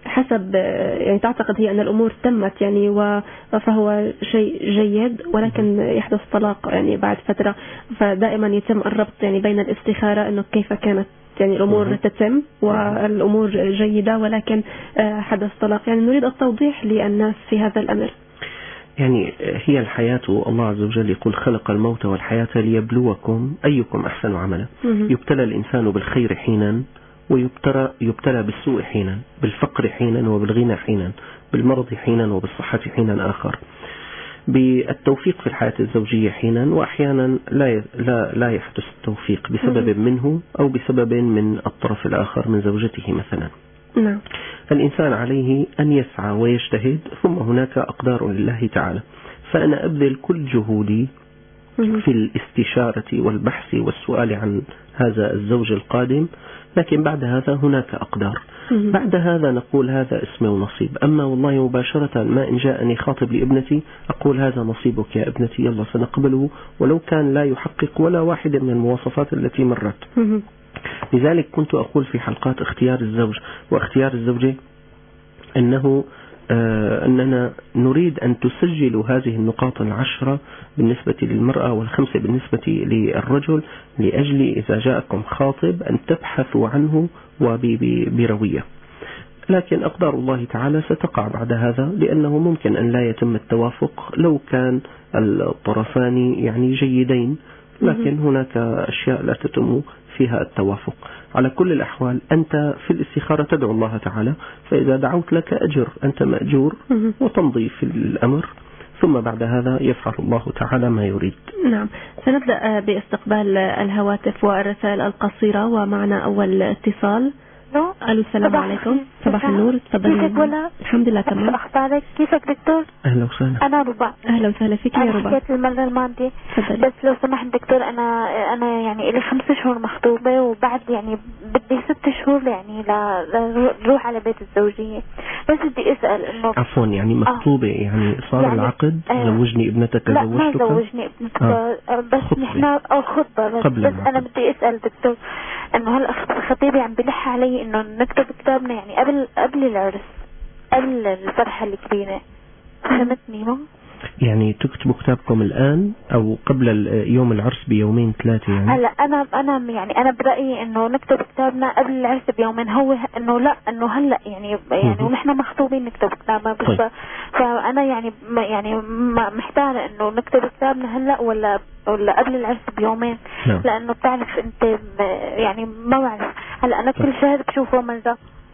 حسب يعني تعتقد هي أن الأمور تمت يعني فهو شيء جيد، ولكن يحدث طلاق يعني بعد فترة، فدائما يتم الربط يعني بين الاستخارة أنه كيف كانت يعني الأمور تتم والأمور جيدة ولكن حدث طلاق. يعني نريد التوضيح للناس في هذا الأمر. يعني هي الحياة، الله عز وجل يقول خلق الموت والحياة ليبلوكم أيكم أحسن عملا. يبتلى الإنسان بالخير حينا ويبتلى يبتلى بالسوء حينا، بالفقر حينا وبالغنى حينا، بالمرض حينا وبالصحة حينا آخر، بالتوفيق في الحياة الزوجية حينا، وأحيانا لا لا لا يحدث التوفيق بسبب منه أو بسبب من الطرف الآخر من زوجته مثلا. نعم. فالإنسان عليه أن يسعى ويجتهد، ثم هناك أقدار لله تعالى. فأنا أبذل كل جهودي في الاستشارة والبحث والسؤال عن هذا الزوج القادم، لكن بعد هذا هناك أقدار. بعد هذا نقول هذا اسمي ونصيب. أما والله مباشرة ما إن جاءني خاطب لابنتي أقول هذا نصيبك يا ابنتي يلا سنقبله، ولو كان لا يحقق ولا واحدة من المواصفات التي مرت. لذلك كنت أقول في حلقات اختيار الزوج واختيار الزوجة أنه آه أننا نريد أن تسجلوا هذه النقاط العشرة بالنسبة للمرأة والخمسة بالنسبة للرجل، لأجل إذا جاءكم خاطب أن تبحثوا عنه وبروية. لكن أقدار الله تعالى ستقع بعد هذا، لأنه ممكن أن لا يتم التوافق لو كان الطرفان يعني جيدين، لكن هناك أشياء لا تتم فيها التوافق. على كل الأحوال أنت في الاستخارة تدعو الله تعالى، فإذا دعوت لك أجر أنت مأجور وتمضي في الأمر، ثم بعد هذا يفعل الله تعالى ما يريد. نعم. سنبدأ باستقبال الهواتف والرسائل القصيرة، ومعنا أول اتصال. الو السلام عليكم. صباح النور. تفضلي. كيفك ولا؟ الحمد لله تمام. اخبارك؟ كيفك دكتور؟ اهلا وسهلا. انا ربع. اهلا وسهلا فيك يا ربع. حكيت المره الماضيه بس لو سمحت دكتور، انا انا يعني لي خمس شهور مخطوبه، وبعد يعني بدي ست شهور يعني لنروح على بيت الزوجيه. بس بدي اسال انه عفوا يعني مخطوبه آه. يعني صار يعني العقد آه. زوجني ابنتك لا زوجتك؟ لا ما زوجني ابنتك آه. بس نحن او خطبه بس, بس انا بدي اسال دكتور انه هل خطيبي عم بلح علي انه نكتب كتابنا يعني قبل قبل العرس، قبل الفرحه الكبيره. فهمتني مو؟ يعني تكتبوا كتابكم الآن أو قبل يوم العرس بيومين ثلاثة؟ يعني هلا أنا أنا يعني أنا برأيي إنه نكتب كتابنا قبل العرس بيومين. هو إنه لا إنه هلا يعني يعني ونحن مخطوبين نكتب كتابنا بس. طيب. فأنا يعني يعني محتارة إنه نكتب كتابنا هلا ولا ولا قبل العرس بيومين. لا. لأنه بتعرف أنت يعني ما بعرف. هلا أنا كل شهر بشوفه مرة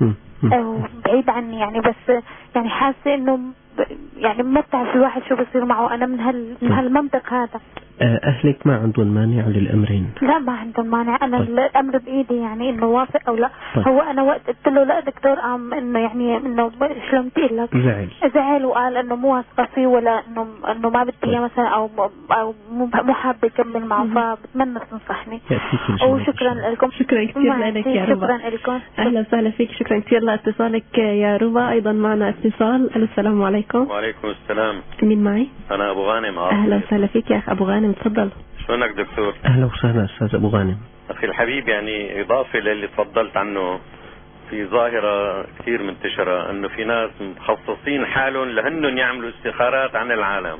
أو بعيد عني يعني، بس يعني حاسة إنه يعني ما بتعرف الواحد شو بصير معه. أنا من هال من هالمنطق هذا. أهلك ما عندهم مانع للأمرين؟ لا ما عندهم مانع. أنا طيب. الأمر بإيدي يعني إنه وافق أو لا. طيب. هو أنا وقت قلت له لا دكتور عم إنه يعني إنه شلون تقول لك زعل زعل وقال إنه مو واثقة فيه ولا إنه إنه ما بدي إياه مثلا أو أو مو حابة يكمل معه. فبتمنى تنصحني. وشكرا لكم. شكرا كثير لك يا ربا. شكرا لكم. أهلا وسهلا فيك. شكرا كثير لاتصالك يا ربا. أيضا معنا اتصال. السلام عليكم. وعليكم السلام. مين معي؟ أنا أبو غانم. أهلا وسهلا فيك يا أخ أبو غانم. تفضل. شلونك دكتور؟ أهلا وسهلا أستاذ أبو غانم. أخي الحبيب، يعني إضافة للي تفضلت عنه، في ظاهرة كثير منتشرة أنه في ناس مخصصين حالهم لهنن يعملوا استخارات عن العالم.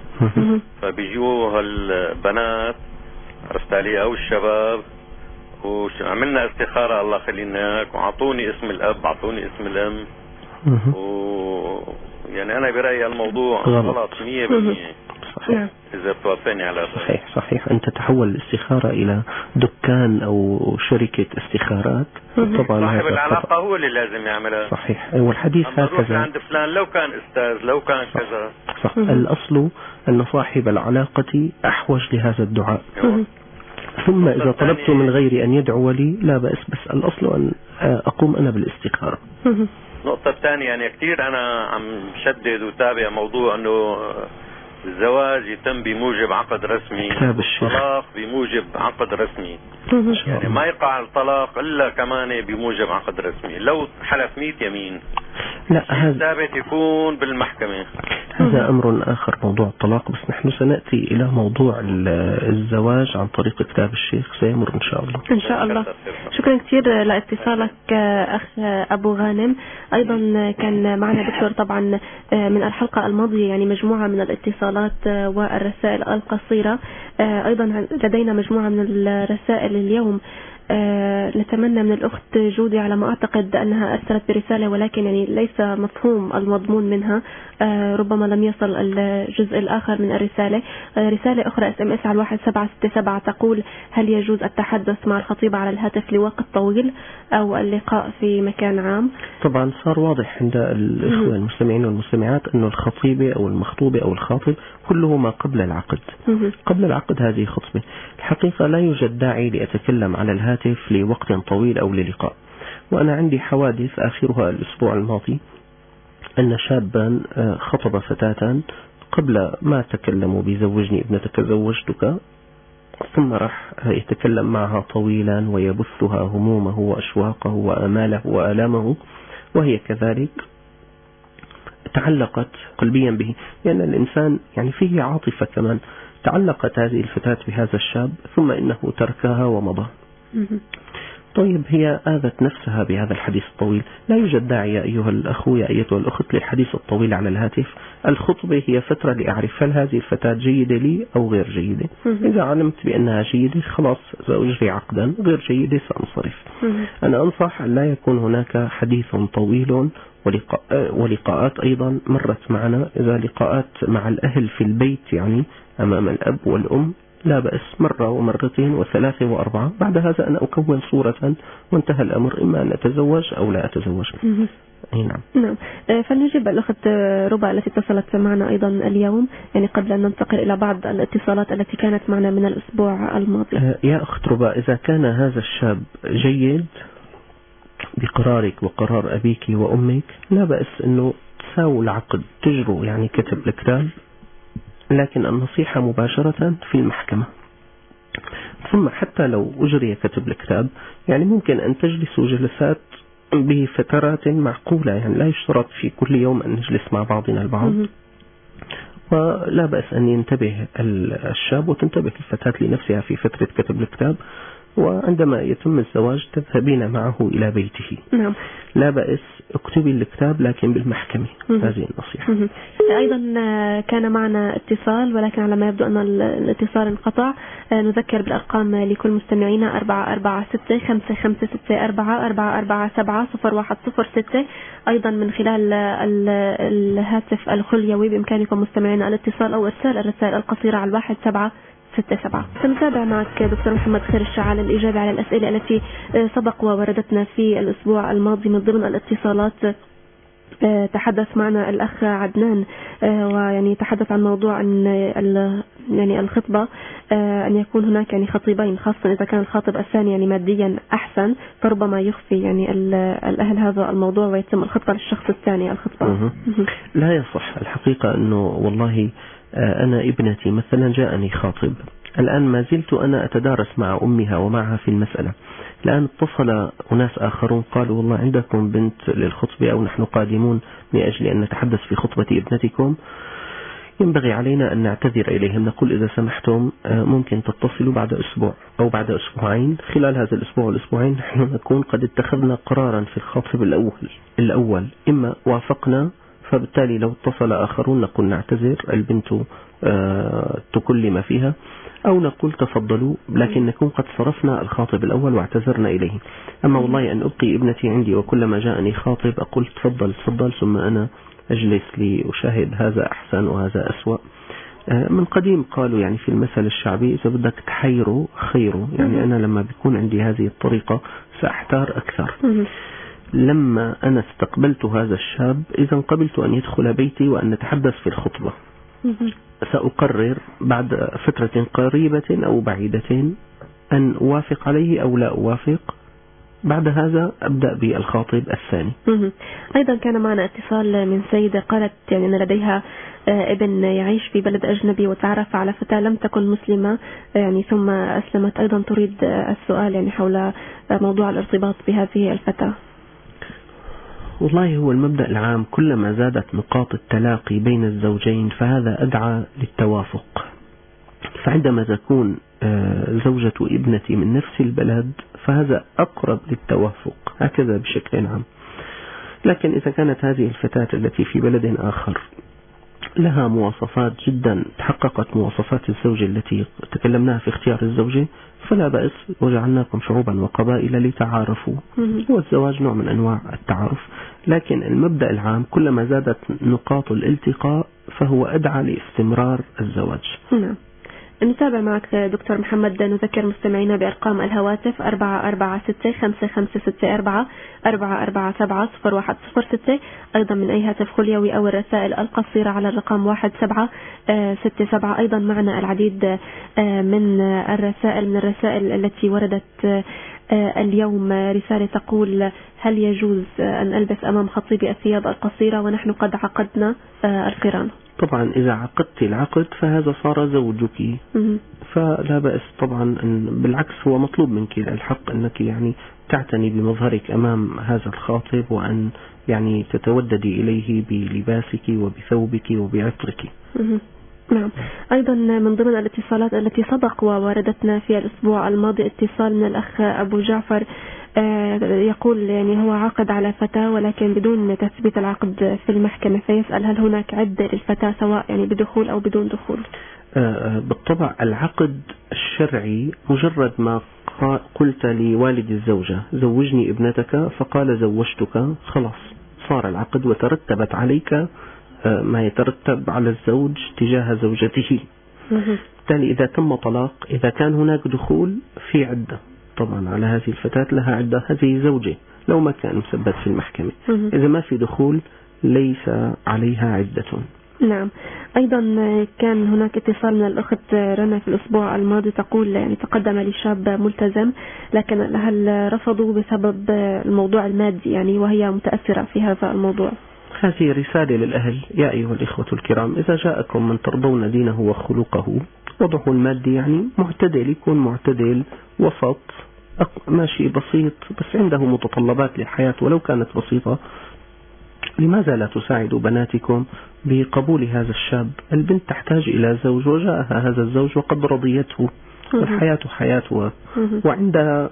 فبيجوا هالبنات عرفت علي أو الشباب وعملنا استخارة الله خلينا اياك، وعطوني اسم الأب عطوني اسم الأم، و يعني أنا برأيي الموضوع غلط مية بالمية. صحيح. إذا توافقني على صحيح صحيح. أن تتحول الاستخارة إلى دكان أو شركة استخارات، طبعا صاحب العلاقة هو اللي لازم يعملها. صحيح. والحديث هكذا عند فلان لو كان أستاذ لو كان صح. كذا صح. الأصل أن صاحب العلاقة أحوج لهذا الدعاء. ثم إذا طلبت من غيري أن يدعو لي لا بأس، بس الأصل أن أقوم أنا بالاستخارة. النقطة الثانية يعني كثير أنا عم شدد وتابع موضوع أنه الزواج يتم بموجب عقد رسمي، الطلاق بموجب عقد رسمي. يعني ما يقع الطلاق إلا كمان بموجب عقد رسمي. لو حلف مية يمين لا هذا ثابت يكون بالمحكمة. هذا أمر آخر، موضوع الطلاق. بس نحن سنأتي إلى موضوع الزواج عن طريق كتاب الشيخ، سيمر إن شاء الله. إن شاء الله. شكرا كثير لاتصالك أخ أبو غانم. أيضا كان معنا دكتور طبعا من الحلقة الماضية يعني مجموعة من الاتصالات والرسائل القصيرة. أيضا لدينا مجموعة من الرسائل اليوم. أه نتمنى من الأخت جودي على ما أعتقد أنها أرسلت برسالة، ولكن يعني ليس مفهوم المضمون منها. أه ربما لم يصل الجزء الآخر من الرسالة. أه رسالة أخرى اس ام اس على واحد سبعة ستة سبعة تقول: هل يجوز التحدث مع الخطيب على الهاتف لوقت طويل أو اللقاء في مكان عام؟ طبعا صار واضح عند الإخوة المستمعين والمستمعات أن الخطيبة أو المخطوبة أو الخاطب كله ما قبل العقد. قبل العقد هذه خطبة. الحقيقة لا يوجد داعي لأتكلم على الهاتف لوقت طويل أو للقاء. وأنا عندي حوادث آخرها الأسبوع الماضي أن شابا خطب فتاة قبل ما تكلموا بزوجني ابنتك زوجتك، ثم راح يتكلم معها طويلا ويبثها همومه وأشواقه وآماله وآلامه، وهي كذلك تعلقت قلبيا به، لأن يعني الإنسان يعني فيه عاطفة كمان. تعلقت هذه الفتاة بهذا الشاب ثم إنه تركها ومضى. طيب هي آذت نفسها بهذا الحديث الطويل. لا يوجد داعي يا أيها الأخ يا أيتها الأخت للحديث الطويل على الهاتف. الخطبة هي فترة لأعرف هل هذه الفتاة جيدة لي أو غير جيدة. إذا علمت بأنها جيدة خلاص سأجري عقدا، غير جيدة سأنصرف. أنا أنصح أن لا يكون هناك حديث طويل ولقاء ولقاءات أيضا مرت معنا. إذا لقاءات مع الأهل في البيت يعني أمام الأب والأم لا بأس، مرة ومرتين وثلاثة وأربعة. بعد هذا أنا أكون صورة وانتهى الأمر، إما أن أتزوج أو لا أتزوج. أي نعم. نعم. فلنجيب الأخت ربا التي اتصلت معنا أيضا اليوم، يعني قبل أن ننتقل إلى بعض الاتصالات التي كانت معنا من الأسبوع الماضي. يا أخت ربا، إذا كان هذا الشاب جيد بقرارك وقرار أبيك وأمك لا بأس أنه تساووا العقد، تجروا يعني كتب الكتاب، لكن النصيحة مباشرة في المحكمة. ثم حتى لو أجري كتب الكتاب يعني ممكن أن تجلسوا جلسات بفترات معقولة، يعني لا يشترط في كل يوم أن نجلس مع بعضنا البعض. ولا بأس أن ينتبه الشاب وتنتبه الفتاة لنفسها في فترة كتب الكتاب، وعندما يتم الزواج تذهبين معه إلى بيته. نعم. لا بأس اكتبي الكتاب لكن بالمحكمة. هذه النصيحة. أيضا كان معنا اتصال، ولكن على ما يبدو أن الاتصال انقطع. نذكر بالأرقام لكل مستمعينا: أربعة أربعة ستة خمسة خمسة ستة أربعة أربعة أربعة سبعة صفر واحد صفر ستة. أيضا من خلال الهاتف الخليوي بإمكانكم مستمعينا الاتصال أو إرسال الرسائل القصيرة على واحد سبعة ستة سبعة. سنتابع معك دكتور محمد خير الشعال الإجابة على الأسئلة التي سبق ووردتنا في الأسبوع الماضي. من ضمن الاتصالات تحدث معنا الأخ عدنان، ويعني تحدث عن موضوع أن يعني الخطبة أن يكون هناك يعني خطيبين، خاصة إذا كان الخاطب الثاني يعني ماديا أحسن، فربما يخفي يعني الأهل هذا الموضوع ويتم الخطبة للشخص الثاني الخطبة. لا يصح. الحقيقة أنه والله أنا ابنتي مثلا جاءني خاطب، الآن ما زلت أنا أتدارس مع أمها ومعها في المسألة. الآن اتصل أناس آخرون قالوا والله عندكم بنت للخطبة أو نحن قادمون من أجل أن نتحدث في خطبة ابنتكم، ينبغي علينا أن نعتذر إليهم، نقول إذا سمحتم ممكن تتصلوا بعد أسبوع أو بعد أسبوعين. خلال هذا الأسبوع والأسبوعين نحن نكون قد اتخذنا قرارا في الخاطب الأول الأول إما وافقنا، فبالتالي لو اتصل آخرون نقول نعتذر البنت تكلم فيها، أو نقول تفضلوا، لكن نكون قد صرفنا الخاطب الأول واعتذرنا إليه. أما والله أن أبقي ابنتي عندي وكلما جاءني خاطب أقول تفضل تفضل ثم أنا أجلس لي أشاهد هذا أحسن وهذا أسوأ. من قديم قالوا يعني في المثل الشعبي إذا بدك تحيره خيره، يعني أنا لما بيكون عندي هذه الطريقة سأحتار أكثر. لما أنا استقبلت هذا الشاب إذا قبلت أن يدخل بيتي وأن نتحدث في الخطبة، سأقرر بعد فترة قريبة أو بعيدة أن أوافق عليه أو لا أوافق. بعد هذا أبدأ بالخاطب الثاني. أيضا كان معنا اتصال من سيدة قالت يعني أن لديها ابن يعيش في بلد أجنبي وتعرف على فتاة لم تكن مسلمة يعني ثم أسلمت، أيضا تريد السؤال يعني حول موضوع الارتباط بهذه الفتاة. والله هو المبدأ العام كلما زادت نقاط التلاقي بين الزوجين فهذا أدعى للتوافق. فعندما تكون زوجة ابنتي من نفس البلد فهذا أقرب للتوافق، هكذا بشكل عام. لكن إذا كانت هذه الفتاة التي في بلد آخر لها مواصفات جدا تحققت مواصفات الزوجة التي تكلمناها في اختيار الزوجة فلا بأس، وجعلناكم شعوبا وقبائل لتعارفوا، والزواج نوع من أنواع التعارف. لكن المبدأ العام كلما زادت نقاط الالتقاء فهو أدعى لاستمرار الزواج. نعم. نتابع معك دكتور محمد. نذكر مستمعينا بأرقام الهواتف أربعة أربعة ستة خمسة خمسة ستة أربعة أربعة أربعة سبعة صفر واحد صفر ستة، أيضا من أي هاتف خليوي أو الرسائل القصيرة على الرقم واحد سبعة ستة سبعة. أيضا معنا العديد من الرسائل من الرسائل التي وردت اليوم. رسالة تقول: هل يجوز أن ألبس أمام خطيبي الثياب القصيرة ونحن قد عقدنا القران؟ طبعا إذا عقدت العقد فهذا صار زوجك فلا بأس طبعا. بالعكس هو مطلوب منك الحق أنك يعني تعتني بمظهرك أمام هذا الخاطب، وأن يعني تتوددي إليه بلباسك وبثوبك وبعطرك. نعم. أيضا من ضمن الاتصالات التي سبق وواردتنا في الأسبوع الماضي اتصال من الأخ أبو جعفر يقول يعني هو عقد على فتاة ولكن بدون تثبيت العقد في المحكمة، فيسأل هل هناك عدة للفتاة سواء يعني بدخول أو بدون دخول؟ بالطبع العقد الشرعي مجرد ما قلت لوالد الزوجة زوجني ابنتك فقال زوجتك، خلاص صار العقد وترتبت عليك ما يترتب على الزوج تجاه زوجته. بالتالي إذا تم طلاق، إذا كان هناك دخول في عدة طبعا على هذه الفتاة، لها عدة، هذه زوجة لو ما كان مثبت في المحكمة. إذا ما في دخول ليس عليها عدة. نعم. أيضا كان هناك اتصال من الأخت رنا في الأسبوع الماضي تقول يعني تقدم لشاب ملتزم لكن الأهل رفضوا بسبب الموضوع المادي يعني، وهي متأثرة في هذا الموضوع. هذه رسالة للأهل: يا أيها الإخوة الكرام، إذا جاءكم من ترضون دينه وخلقه وضعه المادي يعني معتدل، يكون معتدل وسط ماشي بسيط بس عنده متطلبات للحياة ولو كانت بسيطة، لماذا لا تساعدوا بناتكم بقبول هذا الشاب؟ البنت تحتاج إلى زوج وجاءها هذا الزوج وقد رضيته والحياة حياتها وعندها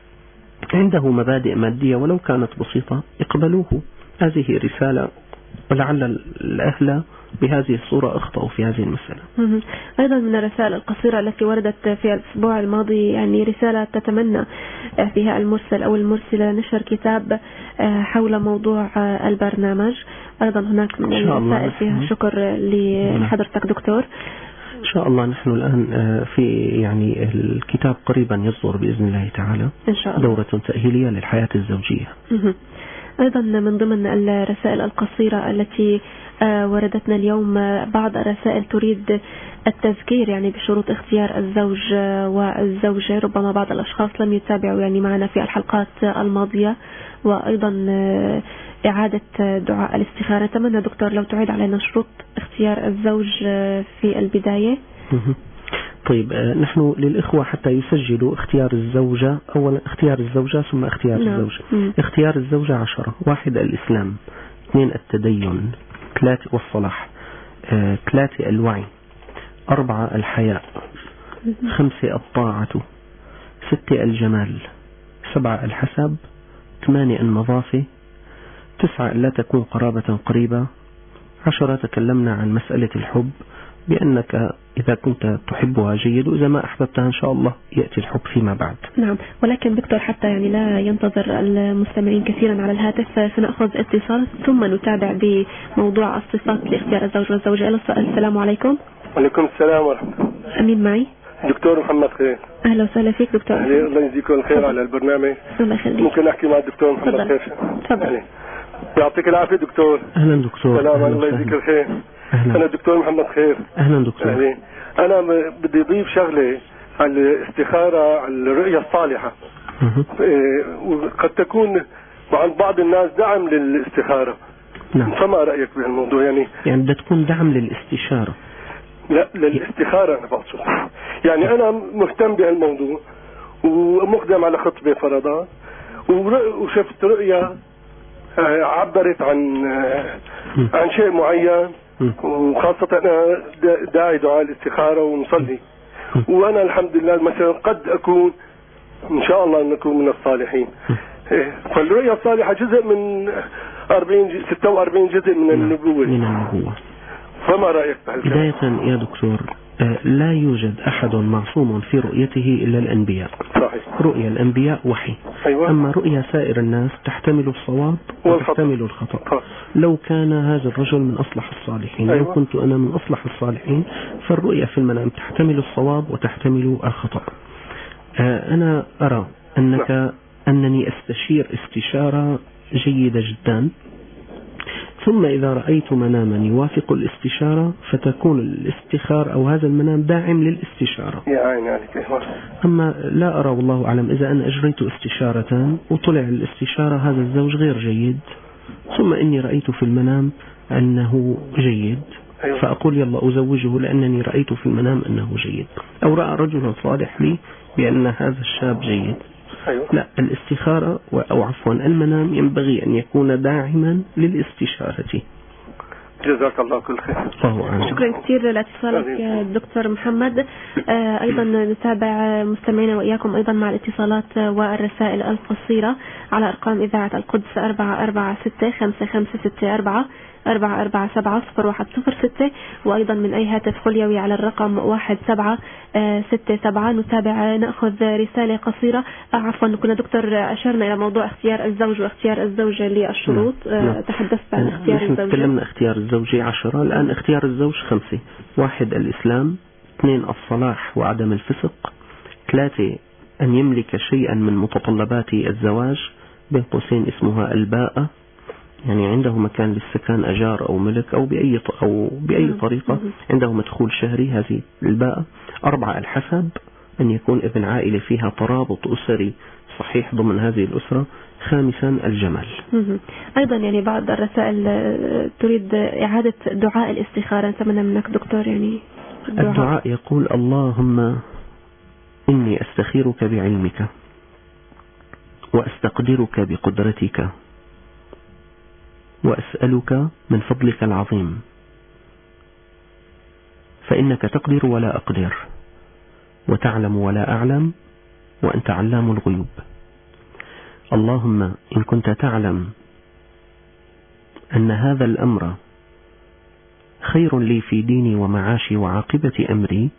عنده مبادئ مادية ولو كانت بسيطة، اقبلوه. هذه رسالة، ولعل الأهل بهذه الصورة أخطأوا في هذه المسألة. أيضا من الرسائل القصيرة التي وردت في الأسبوع الماضي يعني رسالة تتمنى فيها المرسل أو المرسلة نشر كتاب حول موضوع البرنامج. أيضا هناك من الرسائل فيها شكر لحضرتك دكتور. إن شاء الله نحن الآن في يعني الكتاب قريبا يصدر بإذن الله تعالى إن شاء الله. دورة تأهيلية للحياة الزوجية. أيضا من ضمن الرسائل القصيرة التي وردتنا اليوم بعض الرسائل تريد التذكير يعني بشروط اختيار الزوج والزوجة. ربما بعض الأشخاص لم يتابعوا يعني معنا في الحلقات الماضية، وأيضا إعادة دعاء الاستخارة. أتمنى دكتور لو تعيد علينا شروط اختيار الزوج في البداية. طيب نحن للإخوة حتى يسجلوا اختيار الزوجة، أولا اختيار الزوجة ثم اختيار نعم. الزوجة. مم. اختيار الزوجة عشرة: واحد الإسلام، اثنين التدين، ثلاثة والصلاح، اه ثلاثة الوعي، أربعة الحياء، خمسة الطاعة، ستة الجمال، سبعة الحسب، ثمانية النظافة، تسعة لا تكون قرابة قريبة، عشرة تكلمنا عن مسألة الحب بأنك إذا كنت تحبها جيد، وإذا ما أحببتها إن شاء الله يأتي الحب فيما بعد. نعم. ولكن دكتور حتى يعني لا ينتظر المستمعين كثيرا على الهاتف، سنأخذ اتصال ثم نتابع بموضوع الصفات لاختيار الزوج والزوجة. السلام عليكم. وعليكم السلام ورحمة الله. أمين معي دكتور محمد خير. أهلا وسهلا فيك دكتور. الله يجزيكم الخير على البرنامج. الله يخليك. ممكن أحكي مع الدكتور محمد فضل. خير؟ تفضل. يعطيك العافية دكتور. أهلا دكتور. سلام. الله يجزيك الخير. أهلا. أنا الدكتور محمد خير. أهلا دكتور. أهلا. أنا بدي أضيف شغلة على الاستخارة، على الرؤية الصالحة. إيه وقد تكون عند بعض الناس دعم للاستخارة. نعم. فما رأيك بهالموضوع؟ يعني يعني بدها تكون دعم للاستشارة. لا للاستخارة أنا بقصد. يعني أنا مهتم بهالموضوع ومقدم على خطبة فرضا وشفت رؤية عبرت عن عن شيء معين، وخاصة أنا داعي دعاء الاستخارة ومصلي، وأنا الحمد لله مثلا قد أكون إن شاء الله أن أكون من الصالحين. فالرؤيا الصالحة جزء من أربعين ستة وأربعين جزء من النبوة. من النبوة. فما رأيك بهذا؟ بداية يا دكتور، لا يوجد أحد معصوم في رؤيته إلا الأنبياء. صحيح. رؤيا الأنبياء وحي. أيوة. أما رؤيا سائر الناس تحتمل الصواب وتحتمل الخطأ. لو كان هذا الرجل من أصلح الصالحين، أيوة. لو كنت أنا من أصلح الصالحين، فالرؤيا في المنام تحتمل الصواب وتحتمل الخطأ. أنا أرى أنك أنني أستشير استشارة جيدة جدا، ثم إذا رأيت مناما يوافق الاستشارة فتكون الاستخارة أو هذا المنام داعم للاستشارة. يا عيني عليك. أما لا أرى والله أعلم إذا أنا أجريت استشارتان وطلع الاستشارة هذا الزوج غير جيد، ثم إني رأيت في المنام أنه جيد، فأقول يلا أزوجه لأنني رأيت في المنام أنه جيد، أو رأى رجل صالح لي بأن هذا الشاب جيد. أيوة. لا، الاستخارة أو عفوا المنام ينبغي أن يكون داعما للاستشارة. جزاك الله كل خير. شكرا كثير لاتصالك يا دكتور محمد. آه أيضا نتابع مستمعينا وإياكم أيضا مع الاتصالات والرسائل القصيرة على أرقام إذاعة القدس أربعة أربعة ستة خمسة خمسة ستة أربعة أربعة أربعة سبعة صفر واحد صفر ستة، وأيضا من أي هاتف خليوي على الرقم واحد سبعة ستة سبعة. نتابع نأخذ رسالة قصيرة. عفوا كنا دكتور أشرنا إلى موضوع اختيار الزوج واختيار الزوجة للشروط. نعم. تحدثت عن اختيار الزوجة. تكلمنا اختيار الزوجة عشرة، الآن اختيار الزوج خمسة. واحد الإسلام، اثنين الصلاح وعدم الفسق، ثلاثة أن يملك شيئا من متطلبات الزواج بين قوسين اسمها الباءة، يعني عنده مكان للسكن أجار أو ملك أو بأي أو بأي طريقة عنده مدخول شهري، هذه الباءة. أربعة الحسب، أن يكون ابن عائلة فيها ترابط أسري صحيح ضمن هذه الأسرة. خامسا الجمال. أيضا يعني بعض الرسائل تريد إعادة دعاء الاستخارة، نتمنى منك دكتور يعني الدعاء. الدعاء يقول اللهم إني أستخيرك بعلمك وأستقدرك بقدرتك وأسألك من فضلك العظيم، فإنك تقدر ولا أقدر، وتعلم ولا أعلم، وأنت علام الغيوب. اللهم إن كنت تعلم أن هذا الأمر خير لي في ديني ومعاشي وعاقبة أمري،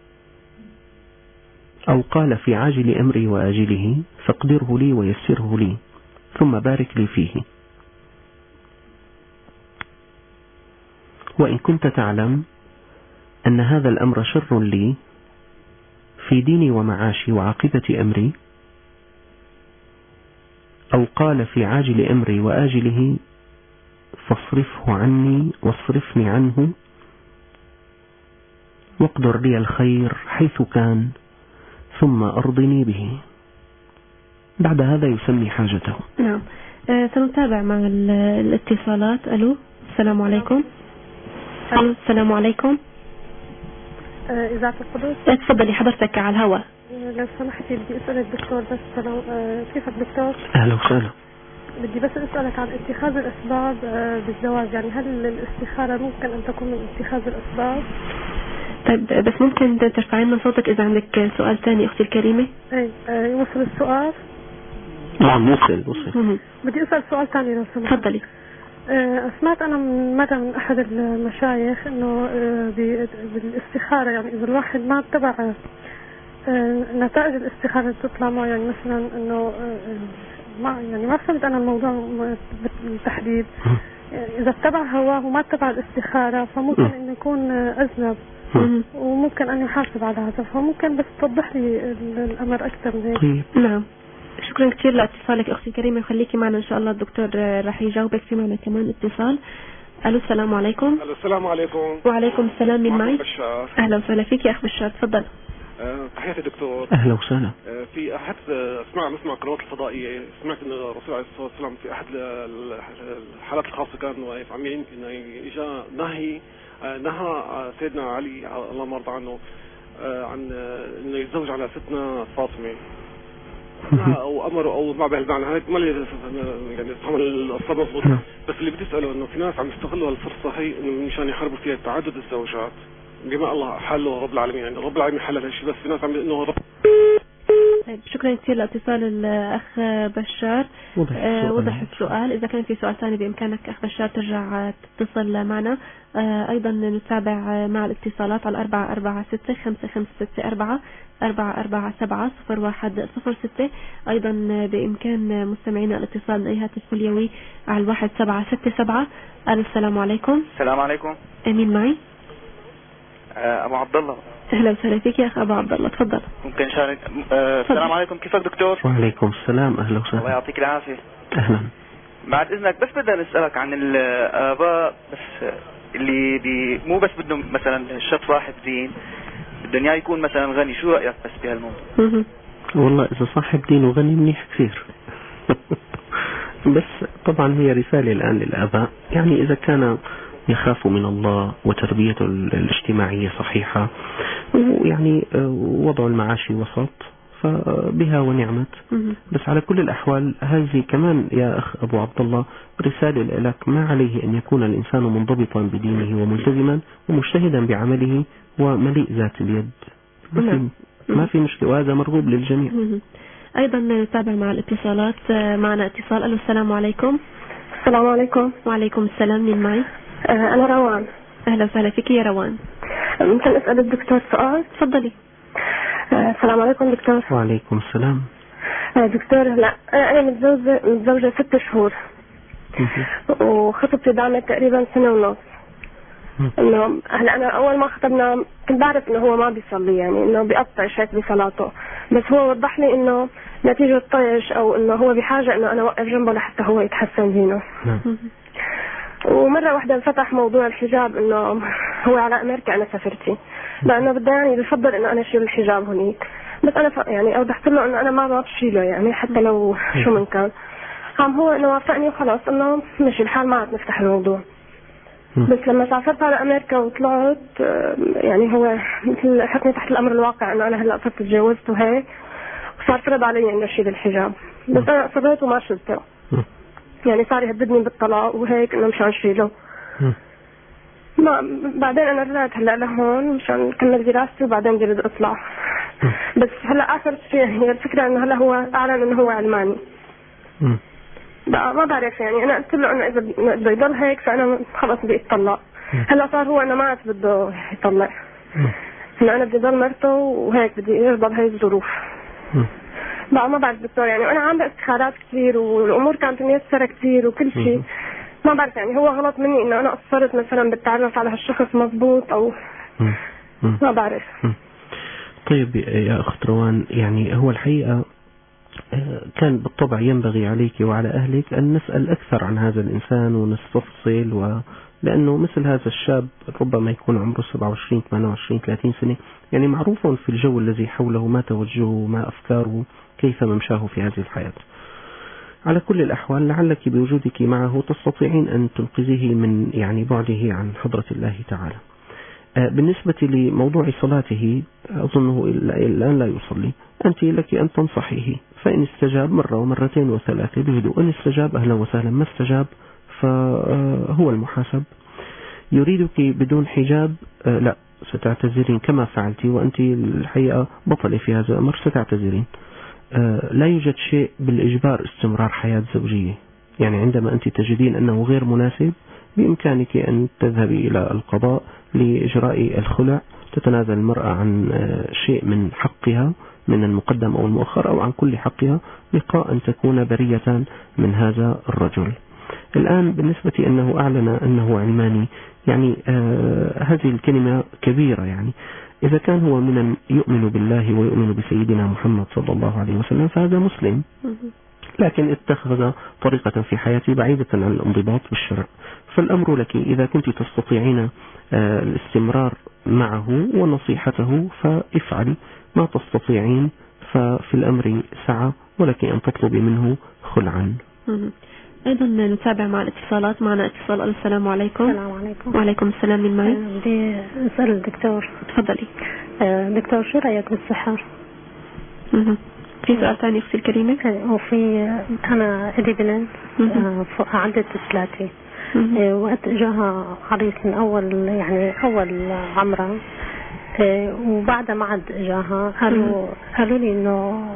أو قال في عاجل أمري وآجله، فاقدره لي ويسره لي، ثم بارك لي فيه. وإن كنت تعلم أن هذا الأمر شر لي في ديني ومعاشي وعاقبة أمري، أو قال في عاجل أمري وآجله، فاصرفه عني واصرفني عنه، واقدر لي الخير حيث كان، ثم أرضني به. بعد هذا يسمي حاجته. نعم. آه سنتابع مع الاتصالات. ألو، السلام عليكم. ألو، السلام عليكم. إذاعة القدس. تفضلي حضرتك على الهواء. لو سمحتي بدي أسأل الدكتور بس. سلام. كيفك دكتور؟ أهلا وسهلا. بدي بس أسألك عن اتخاذ الأسباب بالزواج، يعني هل الاستخارة ممكن أن تكون من اتخاذ الأسباب؟ طيب بس ممكن ترفعي لنا صوتك إذا عندك سؤال ثاني أختي الكريمة؟ إيه يوصل السؤال؟ نعم وصل وصل. بدي أسأل سؤال ثاني لو سمحت. تفضلي. سمعت أنا من مرة من أحد المشايخ إنه بالاستخارة، يعني إذا الواحد ما اتبع نتائج الاستخارة اللي تطلع معه، يعني مثلا إنه ما يعني ما فهمت أنا الموضوع بالتحديد، إذا اتبع هواه وما اتبع الاستخارة فممكن إنه يكون أذنب وممكن أن يحاسب على هذا، فممكن بس توضح لي الأمر أكثر من هيك. نعم. شكرا كثير لاتصالك أختي كريمة، خليكي معنا إن شاء الله الدكتور راح يجاوبك. في معنا كمان اتصال. ألو، السلام عليكم. ألو، السلام عليكم. وعليكم السلام. من معي؟ بشار. أهلا وسهلا فيك يا أخ بشار، تفضل. أه تحياتي دكتور. أهلا وسهلا. أه في أحد اسمع نسمع القنوات الفضائية، سمعت إن الرسول عليه الصلاة والسلام في أحد الحالات الخاصة كان واقف عم إنه إجا نهي نهى سيدنا علي الله مرضى عنه عن إنه يتزوج على ستنا فاطمة. او امره او ما بهالمعنى هيك ما لي يعني فهم الصبر مضبوط. بس اللي بدي اساله انه في ناس عم يستغلوا هالفرصه هي انه مشان يحاربوا فيها تعدد الزوجات بما الله حله رب العالمين، يعني رب العالمين حلل هالشيء، بس في ناس عم انه رب. طيب شكرا كثير لاتصال الاخ بشار. وضح, آه وضح السؤال. اذا كان في سؤال ثاني بامكانك اخ بشار ترجع تتصل معنا. آه ايضا نتابع مع الاتصالات على أربعة أربعة ستة خمسة خمسة ستة أربعة أربعة أربعة سبعة صفر واحد صفر ستة. ايضا بامكان مستمعينا الاتصال من اي هاتف اليوي على الواحد سبعة ستة سبعة. السلام عليكم. السلام عليكم. مين معي؟ ابو عبد الله. اهلا وسهلا فيك يا اخ ابو عبد الله، تفضل. ممكن شارك؟ أه السلام عليكم، كيفك دكتور؟ وعليكم السلام، اهلا وسهلا. الله يعطيك العافيه. اهلا. بعد اذنك بس بدنا نسالك عن الاباء بس اللي بي مو بس بدهم مثلا الشخص صاحب دين، بدهم اياه يكون مثلا غني، شو رايك بس بهالموضوع؟ والله اذا صاحب دين وغني منيح كثير. بس طبعا هي رساله الان للاباء، يعني اذا كان يخاف من الله وتربيته الاجتماعية صحيحة ويعني وضع المعاشي وسط فبها ونعمت. بس على كل الأحوال هذه كمان يا أخ أبو عبد الله رسالة لك، ما عليه أن يكون الإنسان منضبطا بدينه وملتزما ومجتهدا بعمله ومليء ذات اليد، ما في, ما في مشكلة، وهذا مرغوب للجميع. أيضا نتابع مع الاتصالات. معنا اتصال. ألو السلام عليكم. السلام عليكم. وعليكم السلام. مين معي؟ أنا روان. أهلا وسهلا فيك يا روان. ممكن أسأل الدكتور سؤال؟ تفضلي. السلام عليكم دكتور. وعليكم السلام. دكتور لا أنا متزوجة متزوجة ست شهور وخطبتي دامت تقريبا سنة ونص. إنه هلا أنا أول ما خطبنا كنت بعرف إنه هو ما بيصلي، يعني إنه بيقطع شيء بصلاته، بس هو وضح لي إنه نتيجة طيش أو إنه هو بحاجة إنه أنا أوقف جنبه لحتى هو يتحسن دينه. ومرة واحدة انفتح موضوع الحجاب، انه هو على امريكا انا سافرتي، لانه بده يعني بفضل انه انا اشيل الحجاب هنيك، بس انا ف... يعني اوضحت له انه انا ما ما بشيله يعني حتى لو شو من كان. قام هو انه وافقني وخلاص انه مشي الحال، ما عاد نفتح الموضوع. بس لما سافرت على امريكا وطلعت يعني هو مثل حطني تحت الامر الواقع انه انا هلا صرت تجوزت وهيك، وصار فرض علي انه اشيل الحجاب، بس انا اصريت وما شلته. يعني صار يهددني بالطلاق وهيك انه مشان شيله. ما بعدين انا رجعت هلا لهون مشان اكمل دراستي وبعدين بدي اطلع. بس هلا اخر شيء هي الفكره انه هلا هو اعلن انه هو علماني. لا ما بعرف، يعني انا قلت له انه اذا بده يضل هيك فانا خلص بدي اتطلق. هلا صار هو انه ما عاد بده يطلق، انه انا بدي ضل مرته وهيك بدي يرضى بهي الظروف. بقى ما بعرف دكتور، يعني انا عامله استخارات كثير والامور كانت ميسره كثير وكل شيء، ما بعرف يعني هو غلط مني انه انا قصرت مثلا بالتعرف على هالشخص مضبوط او ما بعرف. طيب يا اخت روان، يعني هو الحقيقه كان بالطبع ينبغي عليك وعلى اهلك ان نسال اكثر عن هذا الانسان ونستفصل، و لانه مثل هذا الشاب ربما يكون عمره سبعة وعشرين ثمانية وعشرين ثلاثين سنه، يعني معروف في الجو الذي حوله ما توجهه ما افكاره كيف ممشاه في هذه الحياة. على كل الأحوال لعلك بوجودك معه تستطيعين أن تنقذيه من يعني بعده عن حضرة الله تعالى. بالنسبة لموضوع صلاته أظنه الآن لا يصلي، أنت لك أن تنصحيه، فإن استجاب مرة ومرتين وثلاثة بهدوء، إن استجاب أهلا وسهلا، ما استجاب فهو المحاسب. يريدك بدون حجاب لا ستعتذرين كما فعلت، وأنت الحقيقة بطلة في هذا الأمر، ستعتذرين. لا يوجد شيء بالإجبار استمرار حياة زوجية، يعني عندما أنت تجدين أنه غير مناسب بإمكانك أن تذهبي إلى القضاء لإجراء الخلع، تتنازل المرأة عن شيء من حقها من المقدم أو المؤخر أو عن كل حقها لقاء أن تكون برية من هذا الرجل. الآن بالنسبة أنه أعلن أنه علماني، يعني آه هذه الكلمة كبيرة، يعني إذا كان هو من يؤمن بالله ويؤمن بسيدنا محمد صلى الله عليه وسلم فهذا مسلم، لكن اتخذ طريقة في حياته بعيدة عن الانضباط بالشرع. فالأمر لك إذا كنت تستطيعين آه الاستمرار معه ونصيحته فافعلي، ما تستطيعين ففي الأمر سعة، ولك أن تطلبي منه خلعا. أيضا نتابع مع الاتصالات. معنا اتصال. السلام عليكم. السلام عليكم. وعليكم السلام. من معي؟ بدي أسأل الدكتور. تفضلي. دكتور شو رأيك بالسحر؟ في سؤال ثاني أختي الكريمة؟ وفي أنا عندي بنت فوق عدت ثلاثة، وقت جاها عريس من أول يعني أول عمرة، وبعدها ما عاد جاها قالوا قالوا لي إنه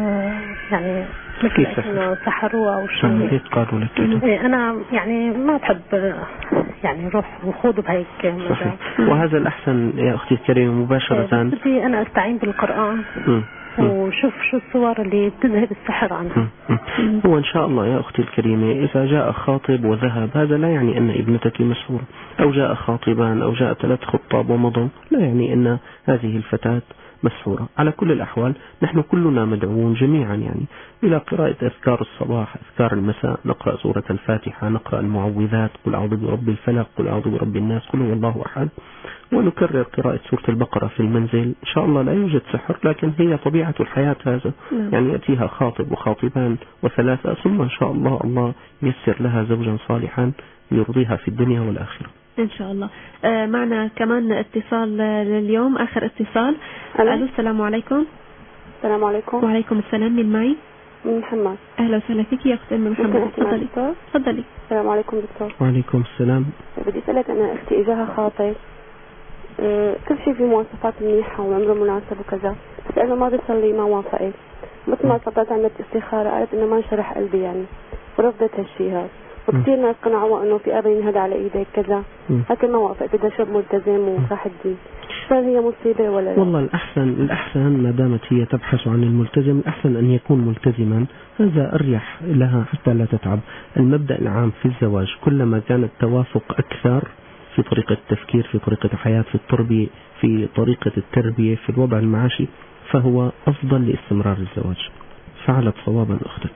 يعني مثل إنه سحروها أو شيء. قالوا لك أنا يعني ما بحب يعني روح وخوض بهيك مجال. وهذا الأحسن يا أختي الكريمة مباشرة. بدي أنا أستعين بالقرآن م. وشوف شو الصور اللي بتذهب السحر عنها. هو إن شاء الله يا أختي الكريمة إذا جاء خاطب وذهب هذا لا يعني أن ابنتك مسحورة، أو جاء خاطبان أو جاء ثلاث خطاب ومضوا لا يعني أن هذه الفتاة مسحورة. على كل الأحوال نحن كلنا مدعوون جميعا يعني إلى قراءة أذكار الصباح، أذكار المساء، نقرأ سورة الفاتحة، نقرأ المعوذات، قل أعوذ برب الفلق، قل أعوذ برب الناس، قل هو الله أحد، ونكرر قراءة سورة البقرة في المنزل. إن شاء الله لا يوجد سحر، لكن هي طبيعة الحياة هذا. يعني يأتيها خاطب وخاطبان وثلاثة، ثم إن شاء الله الله يسر لها زوجا صالحا يرضيها في الدنيا والآخرة إن شاء الله. آه معنا كمان اتصال لليوم، آخر اتصال. ألو السلام عليكم. السلام عليكم. وعليكم السلام. من معي؟ محمد. أهلا وسهلا فيك يا أختي أم محمد. تفضلي. تفضلي. السلام عليكم دكتور. وعليكم السلام. بدي أسألك أنا أختي إجاها خاطب، أه كل شيء فيه مواصفات منيحة وعمره مناسب وكذا، بس أنا ما بصلي ما وافقت. مثل ما صليت عندك استخارة قالت إنه ما انشرح قلبي يعني، ورفضت هالشيء هذا. وكثير ناس قنعوا انه في ابن ينهد على ايدك كذا، لكن ما وافقت، بدها شاب ملتزم وصاح الدين. فهل هي مصيبه ولا لا؟ والله الاحسن الاحسن ما دامت هي تبحث عن الملتزم، الاحسن ان يكون ملتزما، هذا اريح لها حتى لا تتعب. المبدا العام في الزواج كلما كان التوافق اكثر في طريقه التفكير، في طريقه الحياه، في التربيه، في طريقه التربيه، في الوضع المعاشي، فهو افضل لاستمرار الزواج. فعلت صوابا اختك.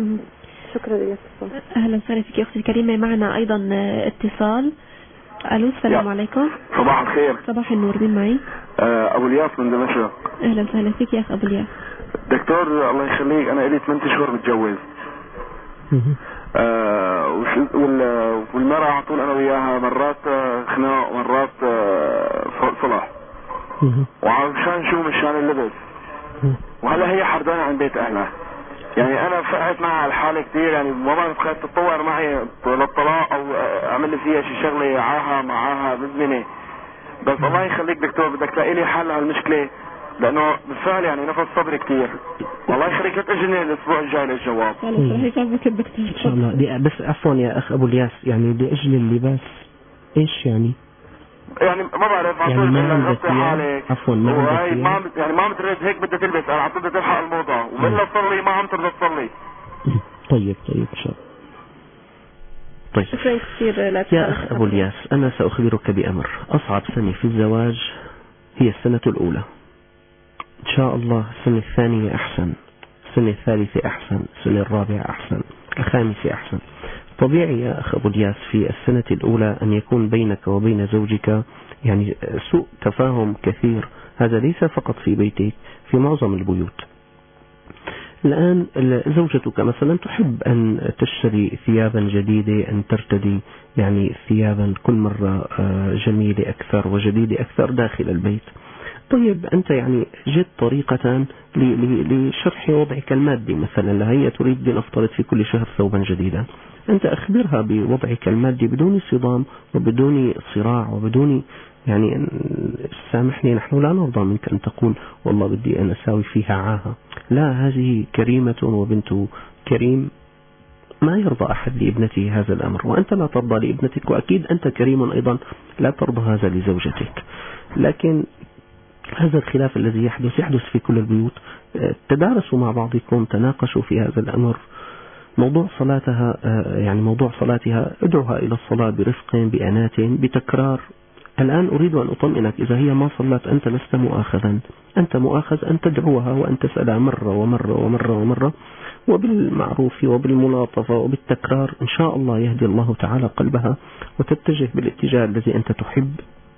شكرا لك. اهلا وسهلا فيك يا اختي الكريمه. معنا ايضا اتصال. الو السلام عليكم. صباح الخير. صباح النور. مين معي؟ آه ابو الياس من دمشق. اهلا وسهلا فيك يا اخ ابو الياس. دكتور الله يخليك، انا لي ثمانية شهور متجوز. آه والمرأة على طول انا وياها مرات خناق مرات صلح، وعشان شو مشان اللبس، وهلا هي حردانة عن بيت اهلها. يعني انا فقعت معها الحالة كتير، يعني ما بعرف خايف تتطور معي للطلاق او اعمل لي فيها شي شغلة عاها معاها مدمنة. بس الله يخليك دكتور بدك تلاقي لي حل هالمشكلة، لانه بالفعل يعني نفس صبري كتير. والله يخليك تأجلني الاسبوع الجاي للجواب. ان شاء الله. بس عفوا يا اخ ابو الياس، يعني لاجل اللباس ايش يعني؟ يعني ما بعرف على طول يعني بدها تغطي حالك، عفوا ما وهي ما يعني ما عم تريد هيك بدها تلبس، انا عم بدها تلحق الموضة وبلا تصلي ما عم ترضى تصلي. طيب طيب ان شاء الله. طيب شكرا كثير لك يا اخ ابو الياس، انا ساخبرك بامر. اصعب سنة في الزواج هي السنة الاولى. ان شاء الله السنة الثانية احسن، السنة الثالثة احسن، السنة الرابعة احسن، الخامسة احسن. طبيعي يا أخ أبو الياس في السنة الأولى أن يكون بينك وبين زوجك يعني سوء تفاهم كثير. هذا ليس فقط في بيتك، في معظم البيوت. الآن زوجتك مثلا تحب أن تشتري ثيابا جديدة، أن ترتدي يعني ثيابا كل مرة جميلة أكثر وجديدة أكثر داخل البيت. طيب أنت يعني جد طريقة لشرح وضعك المادي، مثلا هي تريد لنفترض في كل شهر ثوبا جديدا، أنت أخبرها بوضعك المادي بدون صدام وبدون صراع وبدون يعني سامحني نحن لا نرضى منك أن تقول والله بدي أن أساوي فيها عاهة. لا، هذه كريمة وبنت كريم، ما يرضى أحد لابنته هذا الأمر، وأنت لا ترضى لابنتك، وأكيد أنت كريم أيضا لا ترضى هذا لزوجتك. لكن هذا الخلاف الذي يحدث يحدث في كل البيوت. تدارسوا مع بعضكم، تناقشوا في هذا الأمر. موضوع صلاتها يعني موضوع صلاتها ادعوها إلى الصلاة برفق بأنات بتكرار. الآن أريد أن أطمئنك، إذا هي ما صلت أنت لست مؤاخذا، أنت مؤاخذ أن تدعوها وأن تسألها مرة ومرة ومرة ومرة، وبالمعروف وبالملاطفة وبالتكرار. إن شاء الله يهدي الله تعالى قلبها وتتجه بالاتجاه الذي أنت تحب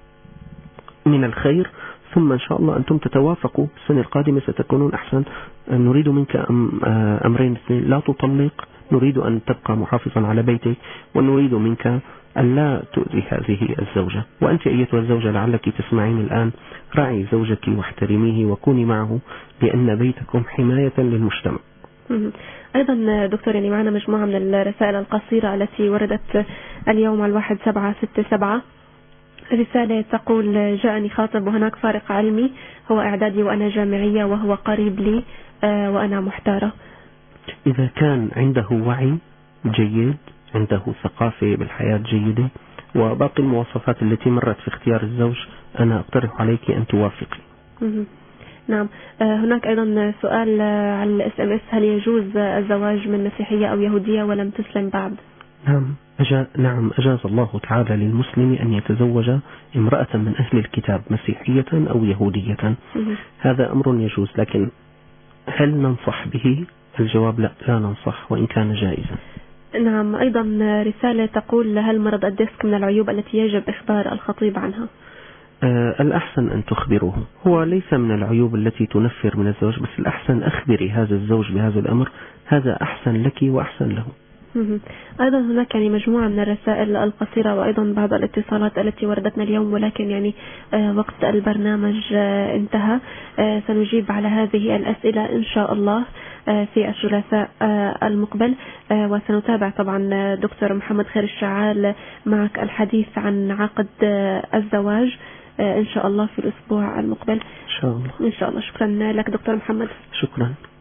من الخير، ثم إن شاء الله أنتم تتوافقوا. السنة القادمة ستكونون أحسن. نريد منك أمرين اثنين: لا تطلق، نريد أن تبقى محافظا على بيتك، ونريد منك أن لا تؤذي هذه الزوجة. وأنت أيتها الزوجة لعلك تسمعين الآن، راعي زوجك واحترميه وكوني معه، لأن بيتكم حماية للمجتمع. أيضا دكتور، يعني معنا مجموعة من الرسائل القصيرة التي وردت اليوم على الواحد سبعة ستة سبعة. رسالة تقول: جاءني خاطب وهناك فارق علمي، هو إعدادي وأنا جامعية، وهو قريب لي وأنا محتارة. إذا كان عنده وعي جيد، عنده ثقافة بالحياة جيدة، وباقي المواصفات التي مرت في اختيار الزوج، أنا أقترح عليك أن توافقي. نعم. هناك أيضا سؤال على الاس ام اس: هل يجوز الزواج من مسيحية أو يهودية ولم تسلم بعد؟ نعم أجا... نعم أجاز الله تعالى للمسلم أن يتزوج امرأة من أهل الكتاب، مسيحية أو يهودية. هذا أمر يجوز، لكن هل ننصح به؟ الجواب لا، لا ننصح وإن كان جائزا. نعم. أيضا رسالة تقول: هل مرض الديسك من العيوب التي يجب إخبار الخطيب عنها؟ آه الأحسن أن تخبروه. هو ليس من العيوب التي تنفر من الزواج، بس الأحسن أخبري هذا الزوج بهذا الأمر، هذا أحسن لك وأحسن له. أيضا هناك يعني مجموعة من الرسائل القصيرة وأيضا بعض الاتصالات التي وردتنا اليوم، ولكن يعني وقت البرنامج انتهى. سنجيب على هذه الأسئلة إن شاء الله في الثلاثاء المقبل، وسنتابع طبعا دكتور محمد خير الشعال معك الحديث عن عقد الزواج إن شاء الله في الأسبوع المقبل. إن شاء الله. إن شاء الله. شكرا لك دكتور محمد. شكرا.